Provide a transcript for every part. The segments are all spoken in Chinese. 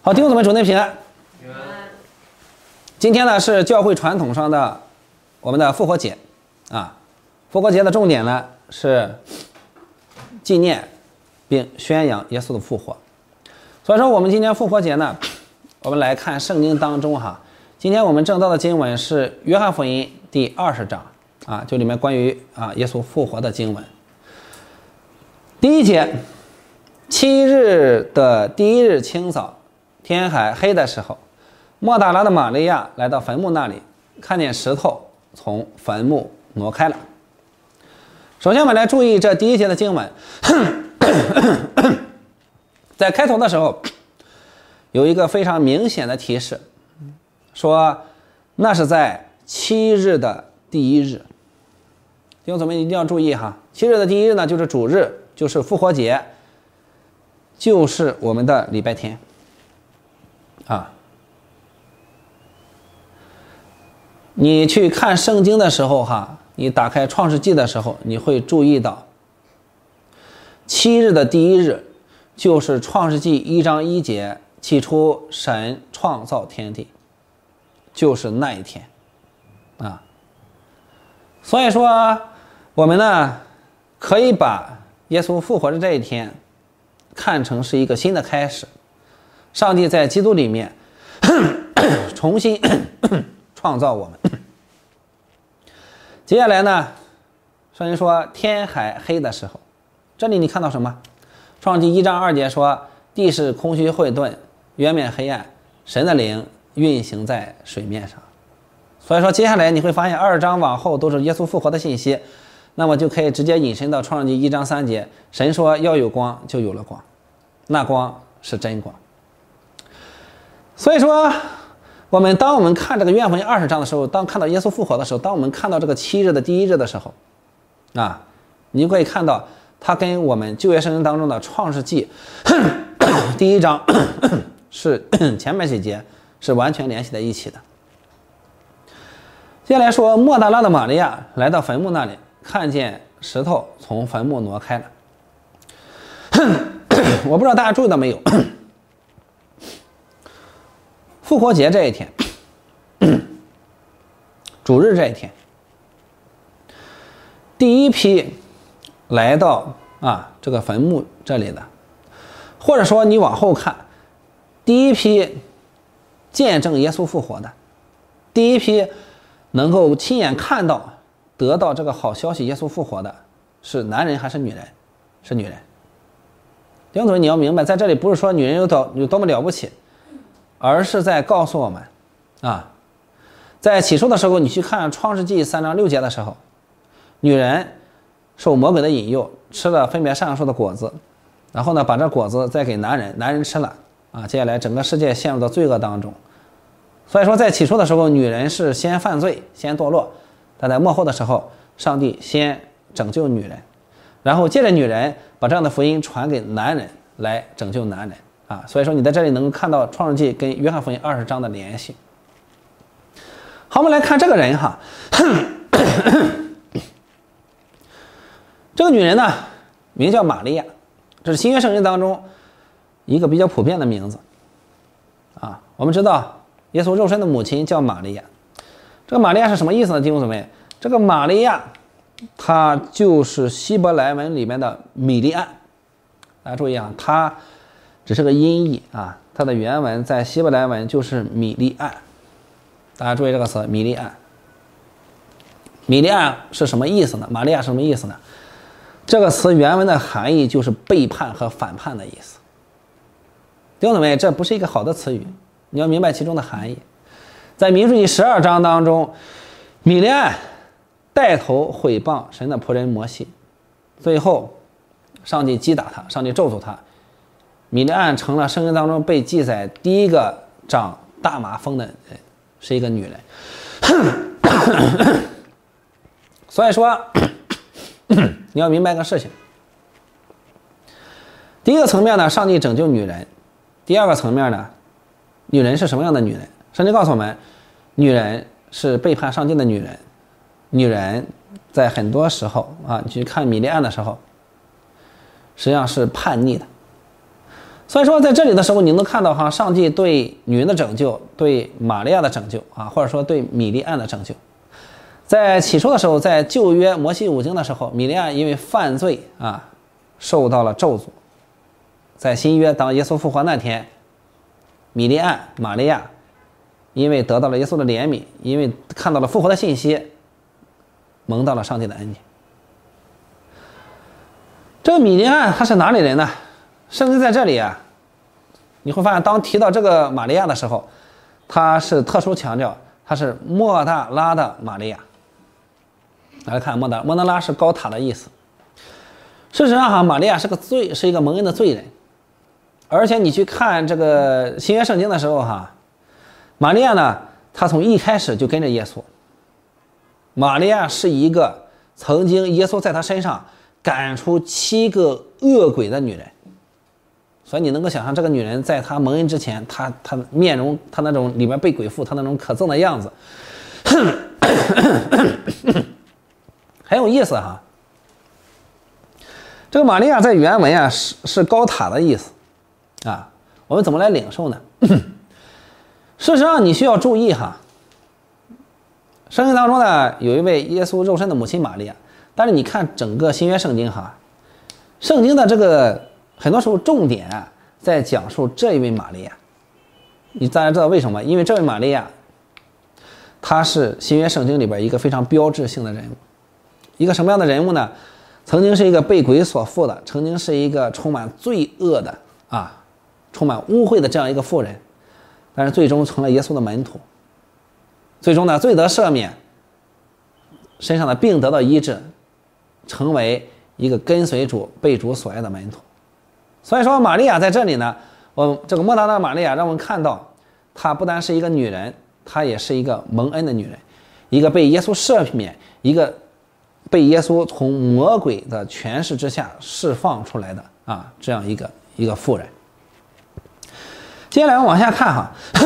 好，弟兄姊妹，主内平安。今天呢是教会传统上的我们的复活节啊。复活节的重点呢是纪念并宣扬耶稣的复活。所以说我们今天复活节呢，我们来看圣经当中哈。今天我们正道的经文是约翰福音第20章啊，就里面关于耶稣复活的经文。第1节，7日的第1日清早，天还黑的时候，莫大拉的玛利亚来到坟墓那里，看见石头从坟墓挪开了。首先我们来注意这第1节的经文在开头的时候有一个非常明显的提示，说那是在7日的第1日。弟兄姊妹一定要注意哈，7日的第1日呢，就是主日，就是复活节，就是我们的礼拜天啊。你去看圣经的时候哈，你打开创世纪的时候，你会注意到7日的第1日就是创世纪1章1节，起初神创造天地，就是那一天啊。所以说我们呢可以把耶稣复活的这一天看成是一个新的开始，上帝在基督里面重新创造我们。接下来呢，圣经说天还黑的时候，这里你看到什么？创世纪1章2节说地是空虚混沌，渊面黑暗，神的灵运行在水面上。所以说接下来你会发现2章往后都是耶稣复活的信息，那么就可以直接引申到创世纪1章3节，神说要有光，就有了光，那光是真光。所以说当我们看这个约翰福音20章的时候，当看到耶稣复活的时候，当我们看到这个7日的第1日的时候啊，你就可以看到它跟我们旧约圣经当中的创世纪第1章是前面几节是完全联系在一起的。接下来说莫大拉的玛利亚来到坟墓那里，看见石头从坟墓挪开了。我不知道大家注意到没有，复活节这一天，主日这一天，第一批来到这个坟墓这里的，或者说你往后看，第一批见证耶稣复活的，第一批能够亲眼看到得到这个好消息耶稣复活的是男人还是女人？是女人。弟兄姊妹，你要明白，在这里不是说女人有多么了不起，而是在告诉我们在起初的时候，你去看创世纪3章6节的时候，女人受魔鬼的引诱，吃了分别善恶树的果子，然后呢把这果子再给男人吃了接下来整个世界陷入到罪恶当中。所以说在起初的时候，女人是先犯罪先堕落，但在末后的时候，上帝先拯救女人，然后借着女人把这样的福音传给男人来拯救男人所以说你在这里能够看到创世纪跟约翰福音20章的联系。好，我们来看这个人这个女人呢名叫玛利亚，这是新约圣经当中一个比较普遍的名字我们知道耶稣肉身的母亲叫玛利亚，这个玛利亚是什么意思呢？弟兄姊妹，这个玛利亚它就是希伯来文里面的米利暗。大家注意它只是个音译它的原文在希伯来文就是米利暗。大家注意这个词米利暗。米利暗是什么意思呢？玛利亚是什么意思呢？这个词原文的含义就是背叛和反叛的意思。弟兄姊妹，这不是一个好的词语，你要明白其中的含义。在民数记12章当中，米利暗带头毁谤神的仆人摩西，最后上帝击打他，上帝咒诅他，米利暗成了圣经当中被记载第一个长大麻风的人，是一个女人。所以说你要明白个事情，第一个层面呢，上帝拯救女人；第二个层面呢，女人是什么样的女人？圣经告诉我们，女人是背叛上帝的女人。女人在很多时候你去看米利暗的时候，实际上是叛逆的。 所以说在这里的时候，你能看到上帝对女人的拯救，对玛利亚的拯救或者说对米利暗的拯救。在起初的时候，在旧约摩西五经的时候，米利暗因为犯罪受到了咒诅。在新约，当耶稣复活那天，米利暗、玛利亚因为得到了耶稣的怜悯，因为看到了复活的信息，蒙到了上帝的恩典。这个米利暗他是哪里人呢？圣经在这里你会发现当提到这个玛利亚的时候，他是特殊强调他是莫大拉的玛利亚。来看莫大拉是高塔的意思。事实上玛利亚是一个蒙恩的罪人。而且你去看这个新约圣经的时候玛利亚呢，她从一开始就跟着耶稣。玛利亚是一个曾经耶稣在她身上赶出7个恶鬼的女人。所以你能够想象这个女人在她蒙恩之前，她面容，她那种里面被鬼附，她那种可憎的样子很有意思这个玛利亚在原文是高塔的意思我们怎么来领受呢？事实上你需要注意圣经当中呢有一位耶稣肉身的母亲玛利亚，但是你看整个新约圣经圣经的这个很多时候重点在讲述这一位玛利亚。大家知道为什么？因为这位玛利亚她是新约圣经里边一个非常标志性的人物。一个什么样的人物呢？曾经是一个被鬼所附的，曾经是一个充满罪恶的充满污秽的这样一个妇人，但是最终成了耶稣的门徒。最终呢，罪得赦免，身上的病得到医治，成为一个跟随主、被主所爱的门徒。所以说玛利亚在这里呢，这个莫大拉玛利亚让我们看到，她不单是一个女人，她也是一个蒙恩的女人，一个被耶稣赦免，一个被耶稣从魔鬼的权势之下释放出来的这样一个妇人。接下来我们往下看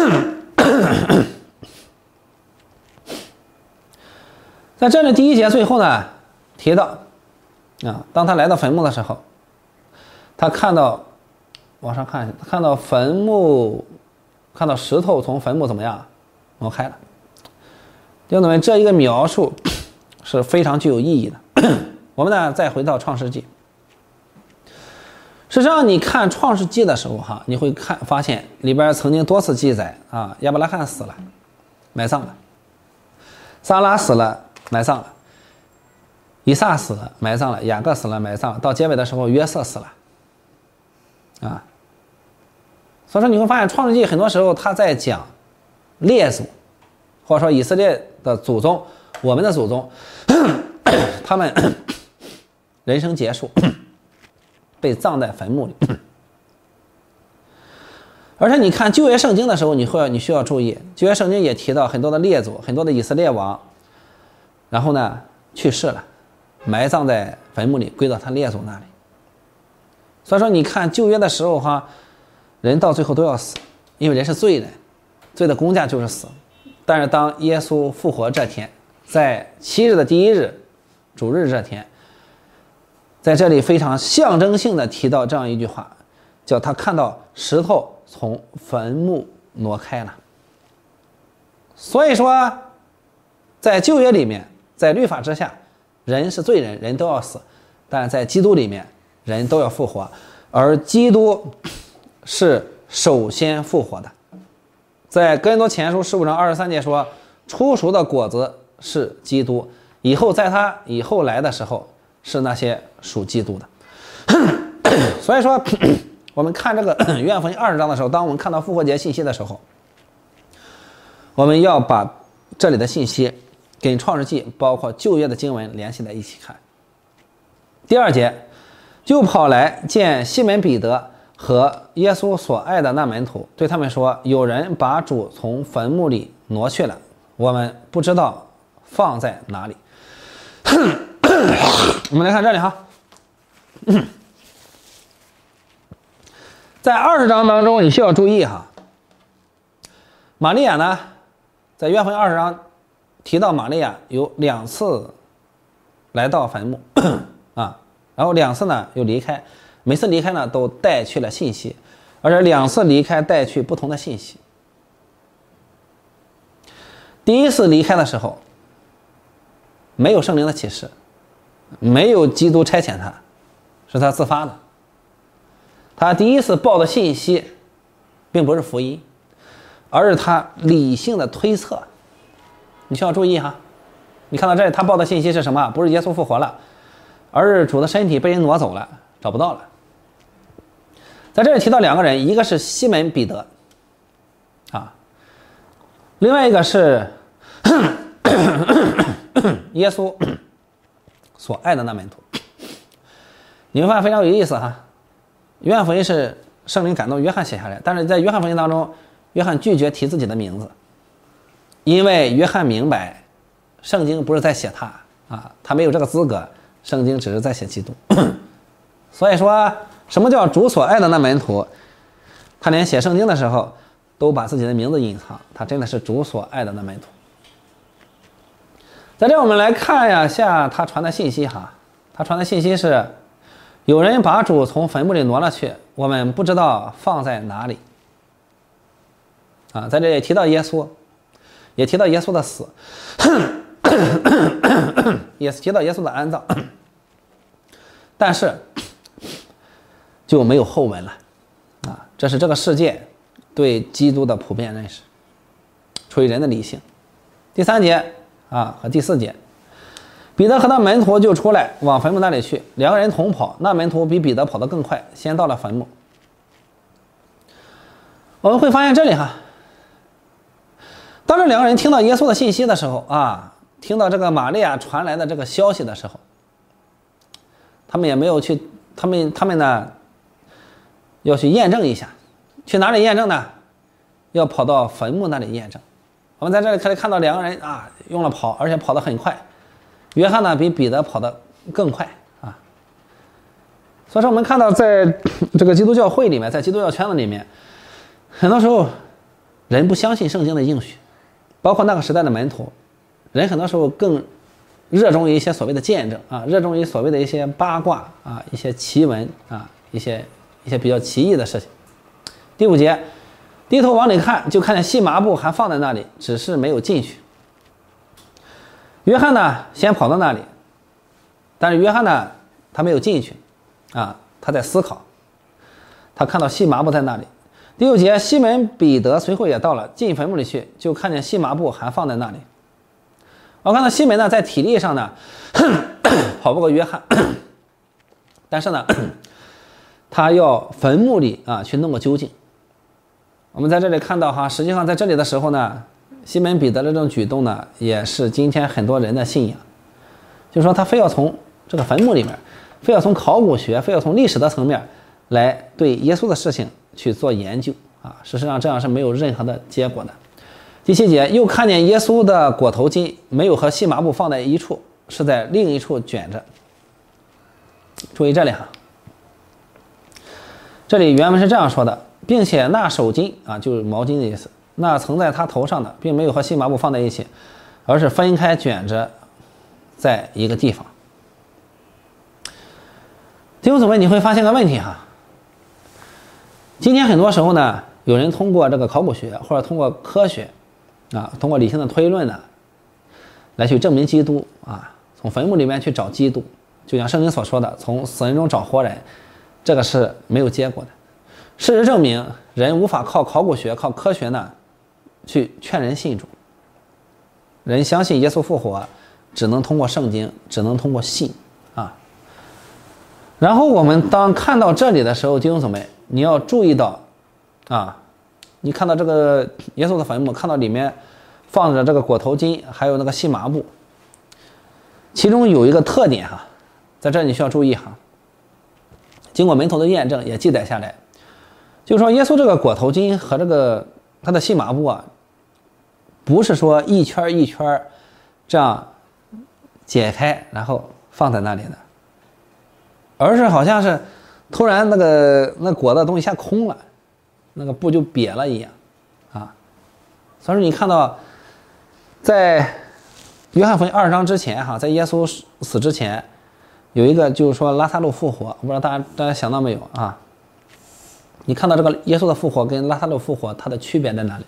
在这里第1节最后呢提到当他来到坟墓的时候，他看到往上看到坟墓，看到石头从坟墓怎么样挪开了。弟兄姊妹，这一个描述是非常具有意义的。我们呢再回到创世纪。实际上你看创世纪的时候你会发现里边曾经多次记载亚伯拉罕死了，埋葬了；撒拉死了，埋葬了；以撒死了，埋葬了；雅各死了，埋葬了。到结尾的时候，约瑟死了所以说你会发现创世纪很多时候他在讲列祖，或者说以色列的祖宗，我们的祖宗他们人生结束被葬在坟墓里。而且你看旧约圣经的时候，你需要注意，旧约圣经也提到很多的列祖，很多的以色列王，然后呢去世了，埋葬在坟墓里，归到他列祖那里。所以说你看旧约的时候人到最后都要死，因为人是罪人，罪的工价就是死。但是当耶稣复活这天，在7日的第1日主日这天，在这里非常象征性的提到这样一句话，叫他看到石头从坟墓挪开了。所以说在旧约里面，在律法之下，人是罪人，人都要死，但在基督里面人都要复活，而基督是首先复活的。在哥林多前书15章23节说，初熟的果子是基督，以后在他以后来的时候是那些属基督的。所以说我们看这个约翰福音20章的时候，当我们看到复活节信息的时候，我们要把这里的信息跟创世纪包括旧约的经文联系在一起看。第2节，就跑来见西门彼得和耶稣所爱的那门徒，对他们说，有人把主从坟墓里挪去了，我们不知道放在哪里。我们来看这里在20章当中你需要注意玛利亚呢，在约翰福音20章提到玛利亚有2次来到坟墓然后2次呢又离开，每次离开呢都带去了信息。 而且2次离开带去不同的信息。第一次离开的时候，没有圣灵的启示，没有基督差遣他，是他自发的。他第一次报的信息并不是福音，而是他理性的推测。你需要注意哈，你看到这里他报的信息是什么？不是耶稣复活了，而是主的身体被人挪走了，找不到了。在这里提到2个人，一个是西门彼得啊，另外一个是耶稣所爱的那门徒。你会发现非常有意思哈。约翰福音是圣灵感动约翰写下来，但是在约翰福音当中，约翰拒绝提自己的名字，因为约翰明白圣经不是在写他啊，他没有这个资格，圣经只是在写基督。所以说什么叫主所爱的那门徒？他连写圣经的时候都把自己的名字隐藏，他真的是主所爱的那门徒。在这我们来看一下他传的信息哈，他传的信息是有人把主从坟墓里挪了去，我们不知道放在哪里啊。在这里提到耶稣，也提到耶稣的死，也提到耶稣的安葬，但是就没有后文了啊。这是这个世界对基督的普遍认识，出于人的理性。第3节啊和第4节，彼得和那门徒就出来往坟墓那里去，2个人同跑，那门徒比彼得跑得更快，先到了坟墓。我们会发现这里哈，当这2个人听到耶稣的信息的时候啊，听到这个玛利亚传来的这个消息的时候，他们也没有去，他们呢要去验证一下，去哪里验证呢？要跑到坟墓那里验证。我们在这里可以看到2个人啊用了跑，而且跑得很快。约翰呢比彼得跑得更快啊。所以说我们看到在这个基督教会里面，在基督教圈子里面，很多时候人不相信圣经的应许，包括那个时代的门徒，人很多时候更热衷于一些所谓的见证啊，热衷于所谓的一些八卦啊，一些奇闻啊，一些比较奇异的事情。第5节，低头往里看，就看见细麻布还放在那里，只是没有进去。约翰呢先跑到那里，但是约翰呢他没有进去啊，他在思考，他看到细麻布在那里。第6节，西门彼得随后也到了，进坟墓里去，就看见细麻布还放在那里。我看到西门呢在体力上呢跑不过约翰，但是呢他要坟墓里啊去弄个究竟。我们在这里看到哈，实际上在这里的时候呢，西门彼得的这种举动呢，也是今天很多人的信仰，就是说他非要从这个坟墓里面，非要从考古学，非要从历史的层面来对耶稣的事情去做研究啊。事实上这样是没有任何的结果的。第7节，又看见耶稣的裹头巾没有和细麻布放在一处，是在另一处卷着。注意这里哈，这里原文是这样说的，并且那手巾啊，就是毛巾的意思，那曾在他头上的并没有和细麻布放在一起，而是分开卷着在一个地方。弟兄姊妹，你会发现个问题哈，今天很多时候呢，有人通过这个考古学或者通过科学啊，通过理性的推论呢，来去证明基督啊，从坟墓里面去找基督，就像圣经所说的，从死人中找活人，这个是没有结果的。事实证明，人无法靠考古学、靠科学呢去劝人信主。人相信耶稣复活，只能通过圣经，只能通过信啊。然后我们当看到这里的时候，弟兄姊妹，你要注意到啊，你看到这个耶稣的坟墓，看到里面放着这个裹头巾，还有那个细麻布，其中有一个特点哈，在这里你需要注意哈。经过门徒的验证，也记载下来。就是说，耶稣这个裹头巾和这个他的细麻布啊，不是说一圈一圈这样解开然后放在那里的，而是好像是突然那裹的东西一下空了，那个布就瘪了一样啊。所以说你看到在约翰福音20章之前哈，在耶稣死之前有一个就是说拉撒路复活，我不知道大家想到没有啊？ 你看到这个耶稣的复活跟拉撒路复活，它的区别在哪里？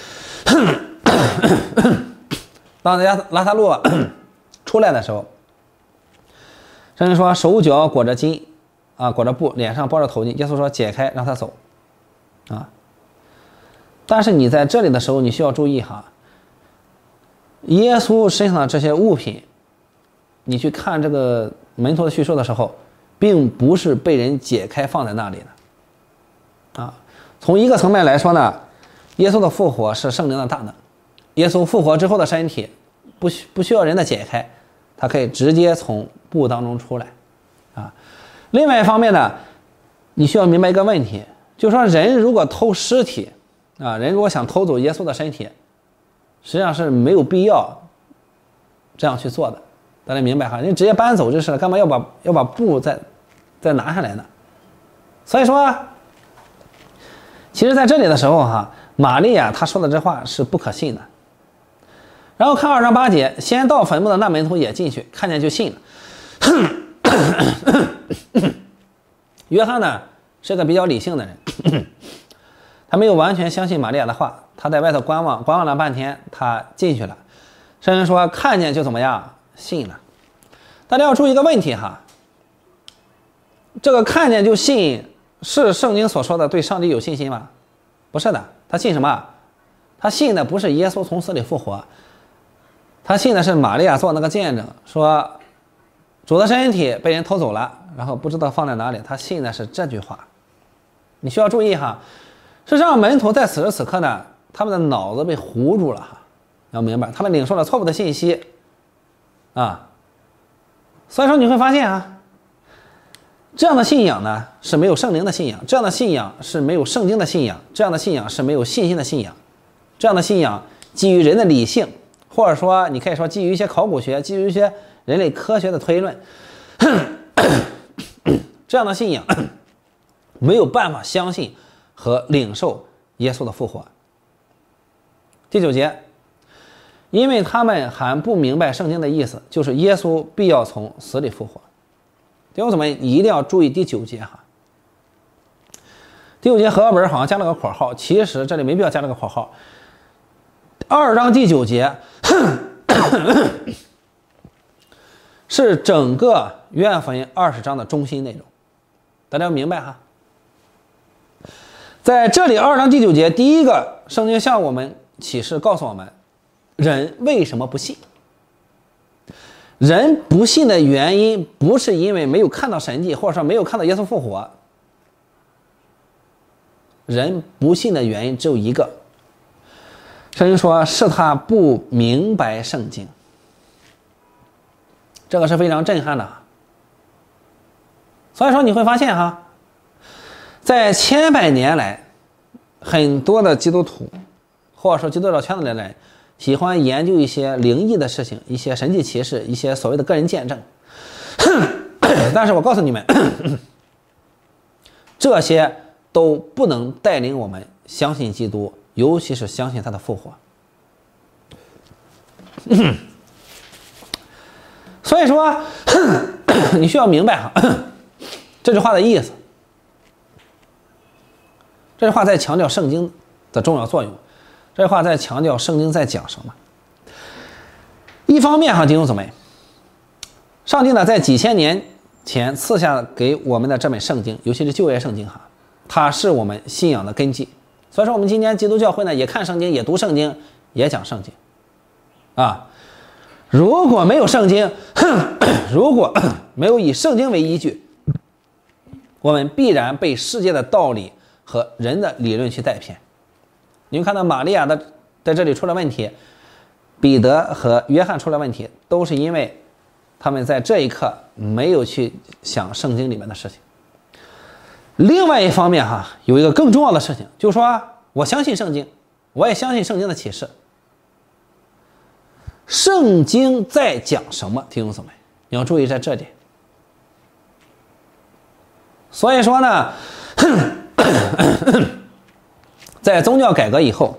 当拉撒路出来的时候，圣经说手脚裹着巾啊，裹着布，脸上包着头巾。耶稣说解开，让他走啊。但是你在这里的时候，你需要注意哈，耶稣身上的这些物品，你去看这个门徒的叙述的时候，并不是被人解开放在那里的啊。从一个层面来说呢，耶稣的复活是圣灵的大能，耶稣复活之后的身体不需要人的解开，他可以直接从布当中出来啊。另外一方面呢，你需要明白一个问题，就是说人如果偷尸体啊，人如果想偷走耶稣的身体，实际上是没有必要这样去做的，大家明白哈？人直接搬走就是了，干嘛要把布再拿下来呢？所以说，其实在这里的时候哈，玛利亚她说的这话是不可信的。然后看2章8节，先到坟墓的那门徒也进去，看见就信了。约翰呢是个比较理性的人，他没有完全相信玛利亚的话，他在外头观望了半天，他进去了。圣经说看见就怎么样，信了。大家要注意一个问题哈，这个看见就信是圣经所说的对上帝有信心吗？不是的，他信什么？他信的不是耶稣从死里复活，他信的是玛利亚做那个见证，说主的身体被人偷走了，然后不知道放在哪里，他信的是这句话。你需要注意哈，事实上门徒在此时此刻呢，他们的脑子被糊住了哈，要明白，他们领受了错误的信息啊，所以说你会发现啊，这样的信仰呢是没有圣灵的信仰，这样的信仰是没有圣经的信仰，这样的信仰是没有信心的信仰，这样的信仰基于人的理性，或者说你可以说基于一些考古学，基于一些人类科学的推论，这样的信仰没有办法相信和领受耶稣的复活。第9节，因为他们还不明白圣经的意思，就是耶稣必要从死里复活。弟兄姊妹，你一定要注意第9节哈。第9节和合本好像加了个括号，其实这里没必要加这个括号。2章第9节是整个约翰福音20章的中心内容，大家要明白哈。在这里2章第9节，第一个圣经向我们启示告诉我们，人为什么不信？人不信的原因不是因为没有看到神迹，或者说没有看到耶稣复活，人不信的原因只有一个，圣经说是他不明白圣经。这个是非常震撼的。所以说你会发现哈，在千百年来，很多的基督徒或者说基督教圈子里的人喜欢研究一些灵异的事情，一些神迹奇事，一些所谓的个人见证。但是我告诉你们，这些都不能带领我们相信基督，尤其是相信他的复活。所以说你需要明白哈这句话的意思。这句话在强调圣经的重要作用，这句话在强调圣经在讲什么。一方面哈，弟兄姊妹，上帝呢在几千年前赐下给我们的这本圣经，尤其是旧约圣经哈，它是我们信仰的根基。所以说我们今天基督教会呢也看圣经，也读圣经，也讲圣经啊。如果没有圣经，如果没有以圣经为依据，我们必然被世界的道理和人的理论去带偏。你们看到玛利亚在这里出了问题，彼得和约翰出了问题，都是因为他们在这一刻没有去想圣经里面的事情。另外一方面哈，有一个更重要的事情，就是说我相信圣经，我也相信圣经的启示。圣经在讲什么，弟兄姊妹，你要注意在这点。所以说呢在宗教改革以后，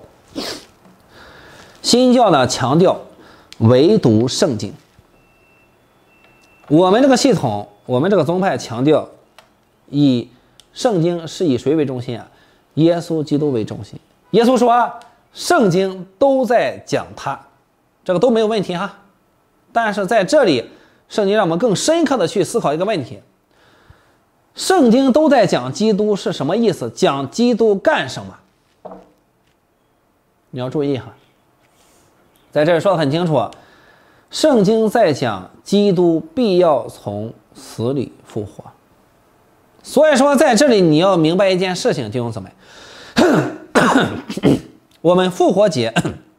新教呢强调唯独圣经，我们这个系统，我们这个宗派强调以圣经是以谁为中心啊？耶稣基督为中心。耶稣说圣经都在讲他，这个都没有问题哈。但是在这里圣经让我们更深刻的去思考一个问题，圣经都在讲基督是什么意思？讲基督干什么？你要注意哈，在这里说的很清楚，圣经在讲基督必要从死里复活。所以说在这里你要明白一件事情，弟兄姊妹，我们复活节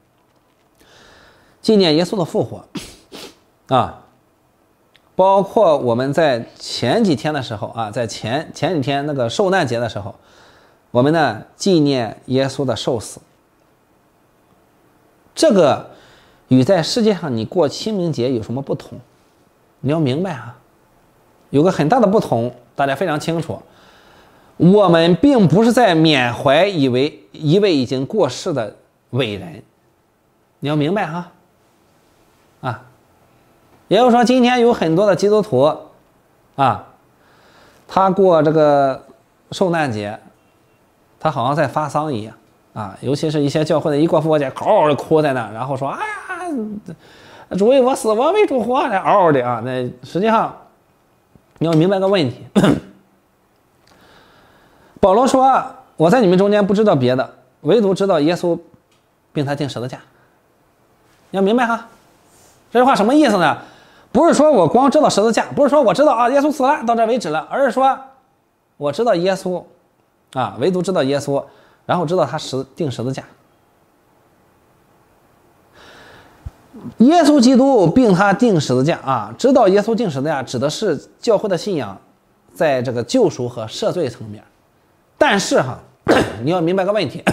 纪念耶稣的复活啊，包括我们在前几天的时候啊，在前几天那个受难节的时候，我们呢纪念耶稣的受死。这个与在世界上你过清明节有什么不同？你要明白啊，有个很大的不同，大家非常清楚。我们并不是在缅怀一位已经过世的伟人，你要明白哈。啊，也就是说，今天有很多的基督徒啊，他过这个受难节，他好像在发丧一样啊。尤其是一些教会的一过复活节，嗷嗷的哭在那，然后说：“哎呀，主为我死，我为主活。”嗷嗷的啊。那实际上你要明白个问题。保罗说：“我在你们中间不知道别的，唯独知道耶稣，并他钉十字架。”你要明白哈，这句话什么意思呢？不是说我光知道十字架，不是说我知道啊耶稣死了到这为止了，而是说我知道耶稣啊，唯独知道耶稣，然后知道他钉十字架。耶稣基督并他钉十字架啊，知道耶稣钉十字架指的是教会的信仰在这个救赎和赦罪层面。但是哈，你要明白个问题，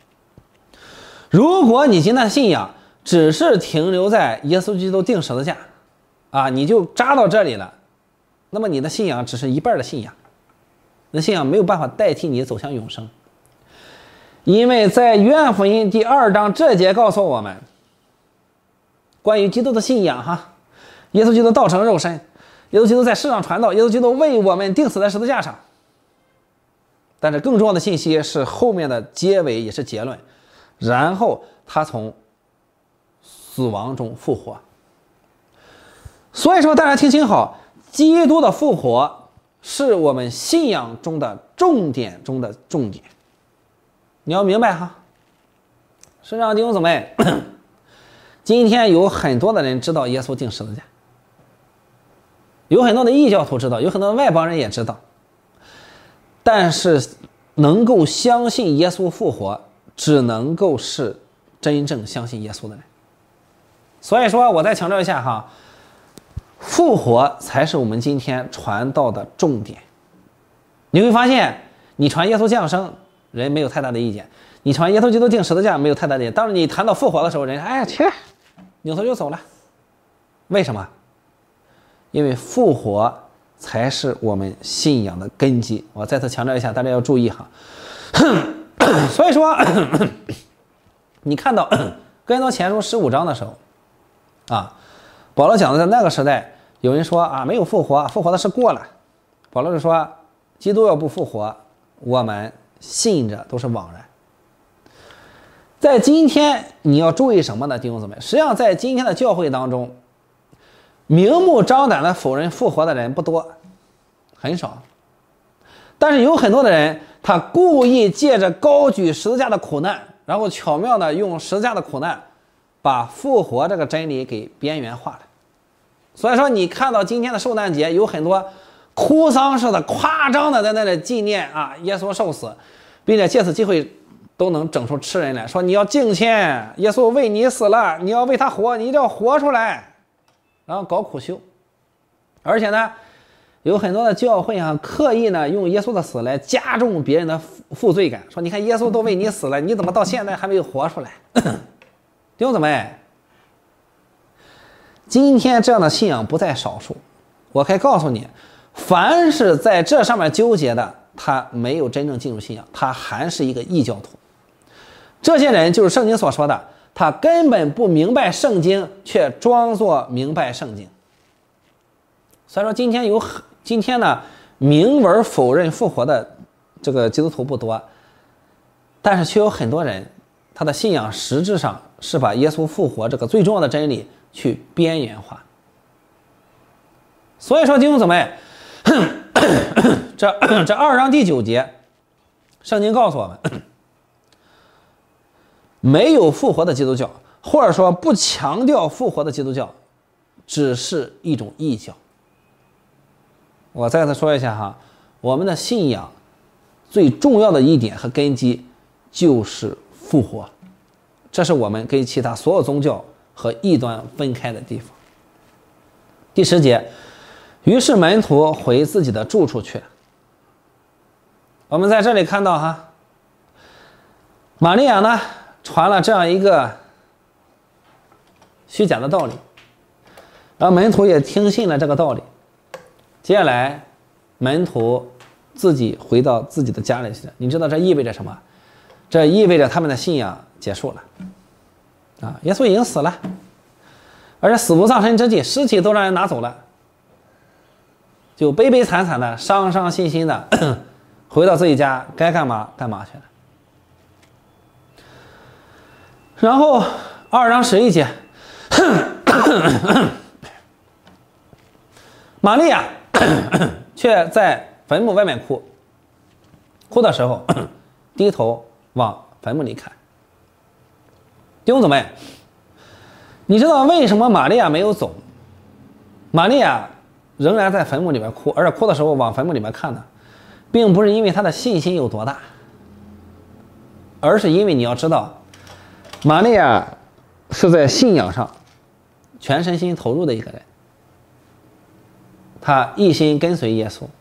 如果你今天的信仰只是停留在耶稣基督钉十字架啊，你就扎到这里了，那么你的信仰只是一半的信仰，你的信仰没有办法代替你走向永生。因为在约翰福音第2章这节告诉我们关于基督的信仰哈，耶稣基督道成肉身，耶稣基督在世上传道，耶稣基督为我们钉死在十字架上。但是更重要的信息是后面的结尾，也是结论，然后他从死亡中复活。所以说大家听清好，基督的复活是我们信仰中的重点中的重点，你要明白哈。实际上弟兄姊妹，今天有很多的人知道耶稣钉十字架，有很多的异教徒知道，有很多的外邦人也知道，但是能够相信耶稣复活，只能够是真正相信耶稣的人。所以说我再强调一下哈，复活才是我们今天传道的重点。你会发现你传耶稣降生人没有太大的意见，你传耶稣基督钉十字架没有太大的意见，当你谈到复活的时候，人哎呀切，扭头就走了。为什么？因为复活才是我们信仰的根基。我再次强调一下，大家要注意哈。所以说你看到哥林多前书15章的时候啊，保罗讲的在那个时代，有人说啊没有复活，复活的事过了。保罗就说基督要不复活，我们信着都是枉然。在今天你要注意什么呢，弟兄姊妹？实际上在今天的教会当中，明目张胆的否认复活的人不多，很少。但是有很多的人，他故意借着高举十字架的苦难，然后巧妙的用十字架的苦难把复活这个真理给边缘化了。所以说你看到今天的受难节有很多哭丧式的夸张的在那里纪念啊耶稣受死，并且借此机会都能整出吃人来，说你要敬虔，耶稣为你死了，你要为他活，你一定要活出来，然后搞苦修。而且呢有很多的教会啊，刻意呢用耶稣的死来加重别人的负罪感，说你看耶稣都为你死了，你怎么到现在还没有活出来？弟兄姊妹，今天这样的信仰不在少数。我可以告诉你，凡是在这上面纠结的，他没有真正进入信仰，他还是一个异教徒。这些人就是圣经所说的，他根本不明白圣经，却装作明白圣经。所以说今天呢明文否认复活的这个基督徒不多，但是却有很多人，他的信仰实质上是把耶稣复活这个最重要的真理去边缘化。所以说弟兄姊妹，这2章第9节，圣经告诉我们，没有复活的基督教，或者说不强调复活的基督教，只是一种异教。我再次说一下哈，我们的信仰最重要的一点和根基就是复活，这是我们跟其他所有宗教和异端分开的地方。第10节，于是门徒回自己的住处去了。我们在这里看到哈，玛利亚呢传了这样一个虚假的道理，然后门徒也听信了这个道理。接下来门徒自己回到自己的家里去了。你知道这意味着什么？这意味着他们的信仰结束了啊！耶稣已经死了，而且死无葬身之地，尸体都让人拿走了，就悲悲惨惨的、伤伤心心的回到自己家，该干嘛干嘛去了。然后2章11节，玛利亚却在坟墓外面哭，哭的时候低头往坟墓里看。弟兄姊妹，你知道为什么玛利亚没有走？玛利亚仍然在坟墓里面哭，而且哭的时候往坟墓里面看呢，并不是因为她的信心有多大，而是因为你要知道，玛利亚是在信仰上全身心投入的一个人，他一心跟随耶稣。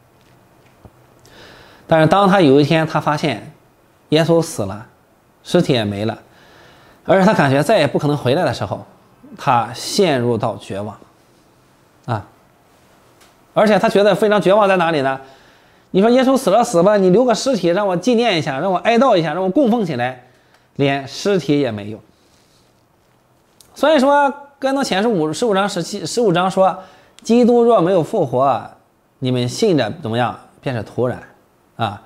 但是当他有一天他发现耶稣死了，尸体也没了，而且他感觉再也不可能回来的时候，他陷入到绝望啊！而且他觉得非常绝望在哪里呢？你说耶稣死了死吧，你留个尸体让我纪念一下，让我哀悼一下，让我供奉起来，连尸体也没有。所以说哥林多前书15章说，基督若没有复活，你们信着怎么样，便是徒然啊，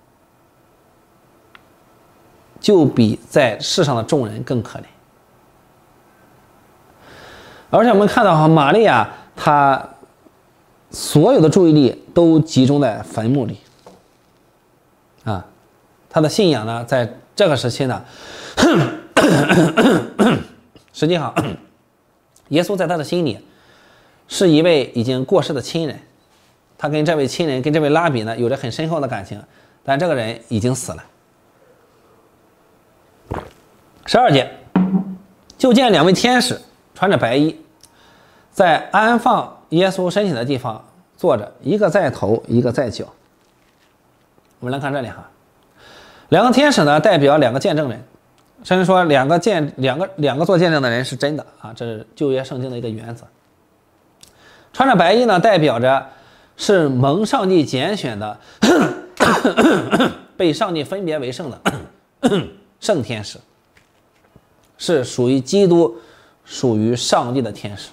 就比在世上的众人更可怜。而且我们看到玛利亚她所有的注意力都集中在坟墓里啊，她的信仰呢在这个时期呢实际上耶稣在她的心里是一位已经过世的亲人，他跟这位亲人跟这位拉比呢有着很深厚的感情，但这个人已经死了。12节，就见2位天使穿着白衣，在安放耶稣身体的地方坐着，一个在头，一个在脚。我们来看这里哈，2个天使呢代表2个见证人，甚至说两个做见证的人是真的啊，这是旧约圣经的一个原则。穿着白衣呢代表着是蒙上帝拣选的被上帝分别为圣的圣天使，是属于基督属于上帝的天使。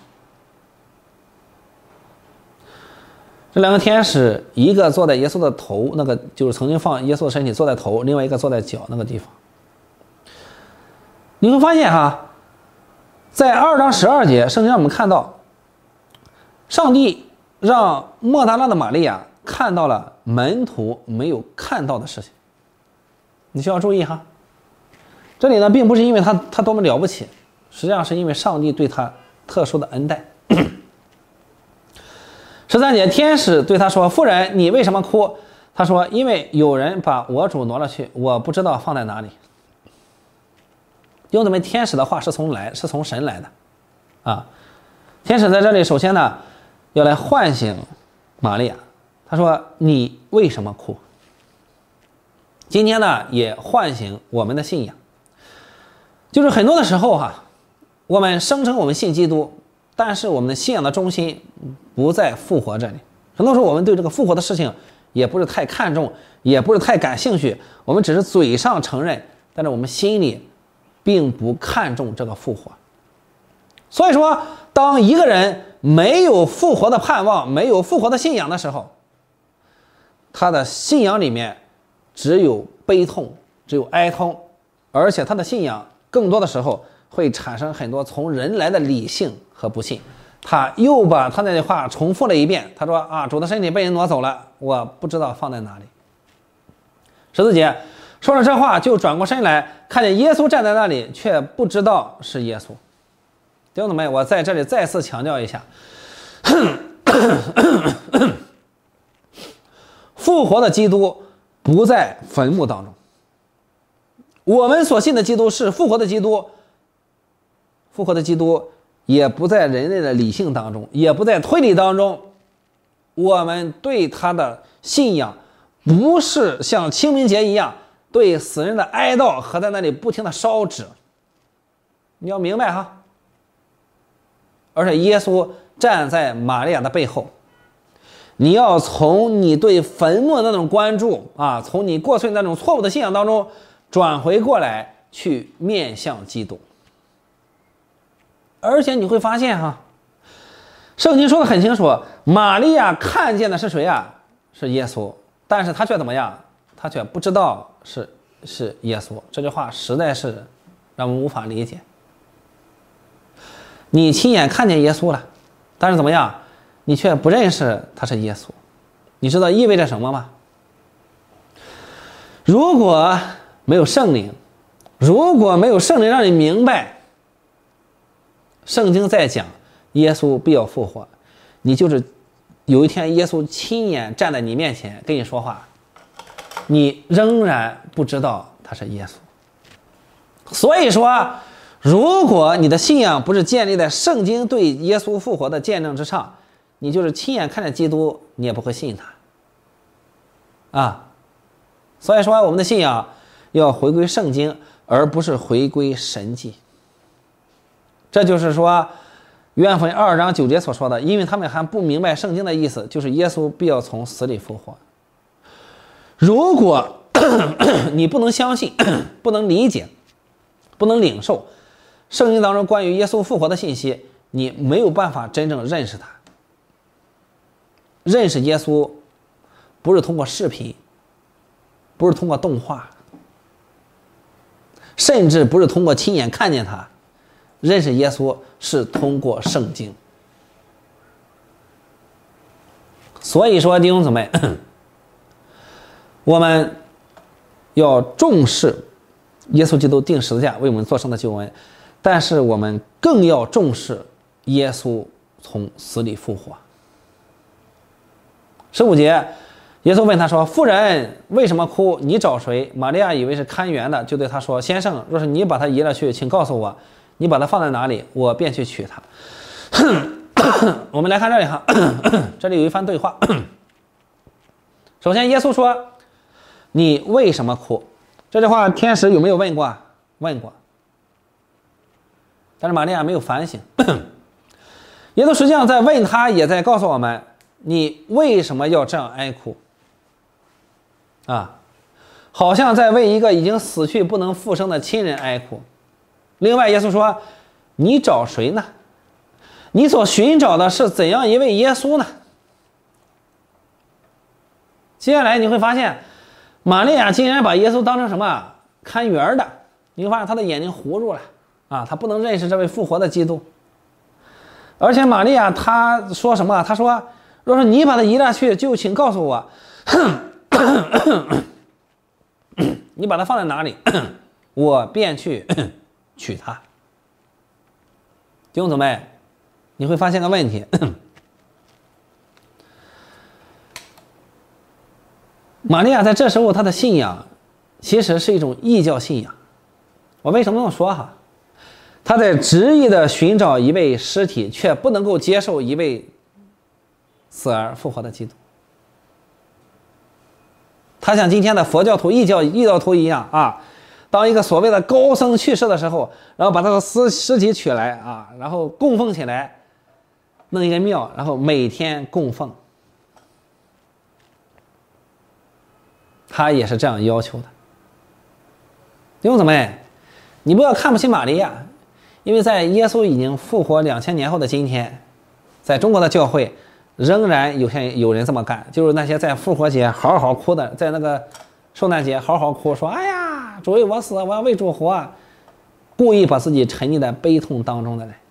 这2个天使，一个坐在耶稣的头，那个就是曾经放耶稣的身体坐在头，另外一个坐在脚那个地方。你会发现哈，在2章12节圣经让我们看到上帝让莫大拉的玛利亚看到了门徒没有看到的事情。你需要注意哈，这里呢并不是因为他多么了不起，实际上是因为上帝对他特殊的恩待。13节，天使对他说，夫人，你为什么哭？他说，因为有人把我主挪了去，我不知道放在哪里。弟兄姊妹，天使的话是从神来的啊。天使在这里首先呢要来唤醒玛利亚，他说，你为什么哭？今天呢也唤醒我们的信仰，就是很多的时候哈，我们声称我们信基督，但是我们的信仰的中心不在复活这里。很多时候我们对这个复活的事情也不是太看重，也不是太感兴趣，我们只是嘴上承认，但是我们心里并不看重这个复活。所以说当一个人没有复活的盼望，没有复活的信仰的时候，他的信仰里面只有悲痛，只有哀痛，而且他的信仰更多的时候会产生很多从人来的理性和不信。他又把他那句话重复了一遍，他说啊，主的身体被人挪走了，我不知道放在哪里。十字节说了这话，就转过身来，看见耶稣站在那里，却不知道是耶稣。弟兄姊妹，我在这里再次强调一下，复活的基督不在坟墓当中。我们所信的基督是复活的基督，复活的基督也不在人类的理性当中，也不在推理当中。我们对他的信仰不是像清明节一样对死人的哀悼和在那里不停的烧纸，你要明白哈。而且耶稣站在玛利亚的背后，你要从你对坟墓的那种关注啊，从你过去那种错误的信仰当中转回过来，去面向基督。而且你会发现哈，圣经说的很清楚，玛利亚看见的是谁啊？是耶稣，但是他却怎么样？他却不知道是耶稣。这句话实在是让我们无法理解。你亲眼看见耶稣了，但是怎么样？你却不认识他是耶稣。你知道意味着什么吗？如果没有圣灵，如果没有圣灵让你明白圣经在讲耶稣必要复活，你就是有一天耶稣亲眼站在你面前跟你说话，你仍然不知道他是耶稣。所以说，如果你的信仰不是建立在圣经对耶稣复活的见证之上，你就是亲眼看着基督，你也不会信他啊。所以说，我们的信仰要回归圣经，而不是回归神迹。这就是说约翰福音2章9节所说的，因为他们还不明白圣经的意思，就是耶稣必要从死里复活。如果你不能相信，不能理解，不能领受圣经当中关于耶稣复活的信息，你没有办法真正认识他。认识耶稣不是通过视频，不是通过动画，甚至不是通过亲眼看见他。认识耶稣是通过圣经。所以说弟兄姊妹，我们要重视耶稣基督钉十字架为我们做成的救恩，但是我们更要重视耶稣从死里复活。15节，耶稣问他说，妇人为什么哭？你找谁？玛利亚以为是看园的，就对他说，先生，若是你把他移了去，请告诉我，你把它放在哪里，我便去取它。我们来看这里哈，这里有一番对话。首先耶稣说，你为什么哭？这句话天使有没有问过？问过，但是玛利亚没有反省。耶稣实际上在问他，也在告诉我们，你为什么要这样哀哭啊？好像在为一个已经死去不能复生的亲人哀哭。另外耶稣说，你找谁呢？你所寻找的是怎样一位耶稣呢？接下来你会发现，玛利亚竟然把耶稣当成什么？看园的。你会发现他的眼睛糊住了啊，他不能认识这位复活的基督。而且玛利亚他说什么？他说，若是你把他移了去，就请告诉我，你把他放在哪里，我便去取他。弟兄姊妹，你会发现个问题，玛利亚在这时候她的信仰其实是一种异教信仰。我为什么这么说哈？她在执意的寻找一位尸体，却不能够接受一位死而复活的基督。她像今天的佛教徒、异教徒一样啊，当一个所谓的高僧去世的时候，然后把他的尸体取来啊，然后供奉起来，弄一个庙，然后每天供奉。他也是这样要求的。弟兄姊妹，你不要看不起玛利亚，因为在耶稣已经复活2000年后的今天，在中国的教会仍然有人这么干，就是那些在复活节好好哭的，在那个圣诞节好好哭，说哎呀，主为我死，我要为主活，故意把自己沉溺在悲痛当中的人。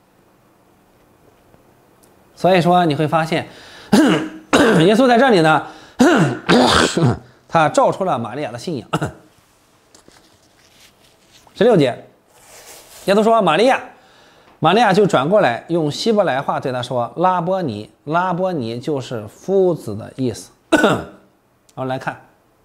所以说你会发现耶稣在这里呢他照出了玛利亚的信仰。16节耶稣说玛利亚，玛利亚就转过来用希伯来话对他说拉波尼，拉波尼就是夫子的意思。我们来看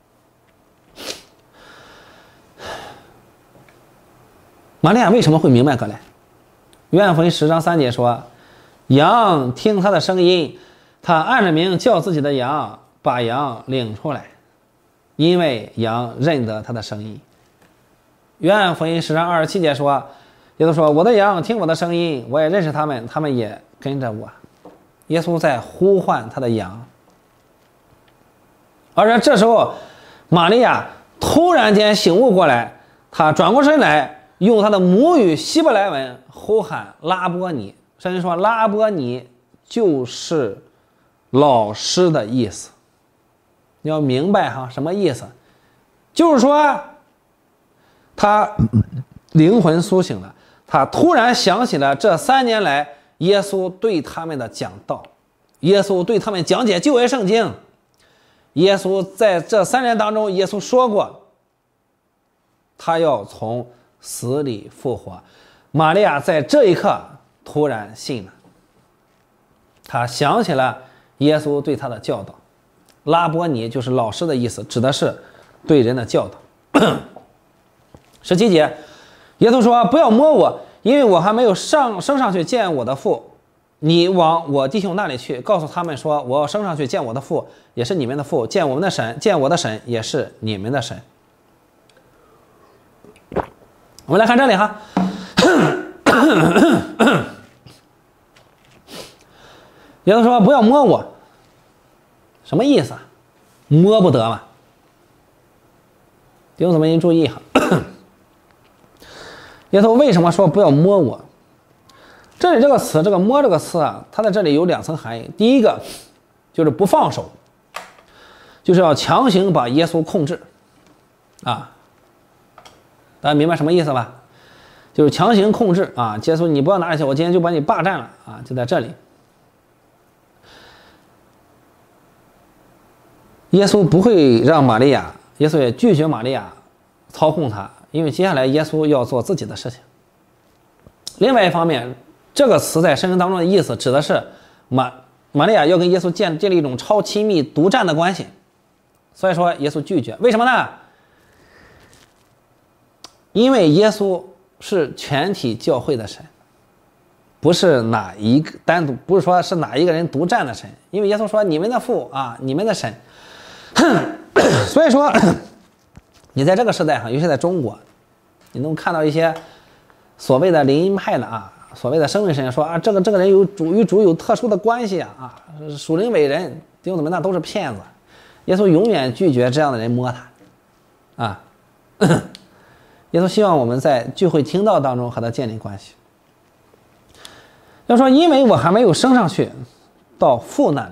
玛利亚为什么会明白过来。约翰福音10章3节说，羊听他的声音，他按着名叫自己的羊，把羊领出来，因为羊认得他的声音。约翰福音10章27节说，耶稣说我的羊听我的声音，我也认识他们，他们也跟着我。耶稣在呼唤他的羊。而且这时候玛利亚突然间醒悟过来，他转过身来用他的母语希伯来文呼喊拉波尼。圣经说拉波尼就是老师的意思。你要明白哈，什么意思？就是说他灵魂苏醒了，他突然想起了这3年来耶稣对他们的讲道，耶稣对他们讲解旧约圣经。耶稣在这3年当中，耶稣说过他要从死里复活。玛利亚在这一刻突然信了，他想起了耶稣对他的教导。拉波尼就是老师的意思，指的是对人的教导。17节耶稣说不要摸我，因为我还没有升上去见我的父。你往我弟兄那里去，告诉他们说我要升上去见我的父，也是你们的父，见我们的神，见我的神，也是你们的神。我们来看这里哈，耶稣说不要摸我，什么意思啊？摸不得嘛。弟兄姊妹您注意哈，耶稣为什么说不要摸我？这里这个词，这个摸这个词啊，它在这里有2层含义。第一个就是不放手，就是要强行把耶稣控制啊。大家明白什么意思吧？就是强行控制啊，耶稣你不要拿去，我今天就把你霸占了啊，就在这里。耶稣不会让玛利亚，耶稣也拒绝玛利亚操控他，因为接下来耶稣要做自己的事情。另外一方面，这个词在圣经当中的意思指的是玛利亚要跟耶稣建立一种超亲密独占的关系，所以说耶稣拒绝。为什么呢？因为耶稣是全体教会的神，不是哪一个单独，不是说是哪一个人独占的神。因为耶稣说你们的父啊，你们的神。所以说你在这个时代上，尤其在中国，你能看到一些所谓的灵恩派的啊，所谓的生命神说啊，这个人与主有特殊的关系啊，属灵伟人，弟兄姊妹，那都是骗子。耶稣永远拒绝这样的人摸他啊。耶稣希望我们在聚会听道当中和他建立关系。要说因为我还没有升上去到父那里，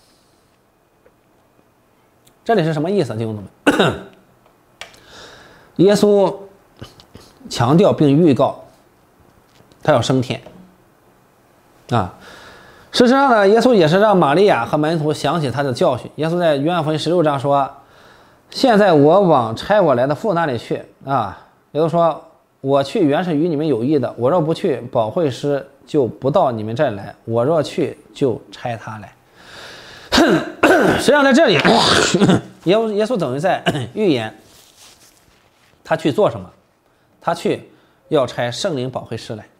这里是什么意思，弟兄姊妹？耶稣强调并预告他要升天啊。事实上呢，耶稣也是让玛利亚和门徒想起他的教训。耶稣在约翰福音16章说，现在我往差我来的父那里去啊。耶稣说我去原是与你们有益的，我若不去，保惠师就不到你们这里来，我若去，就差他来。实际上在这里耶稣等于在预言他去做什么，他去要差圣灵保惠师来。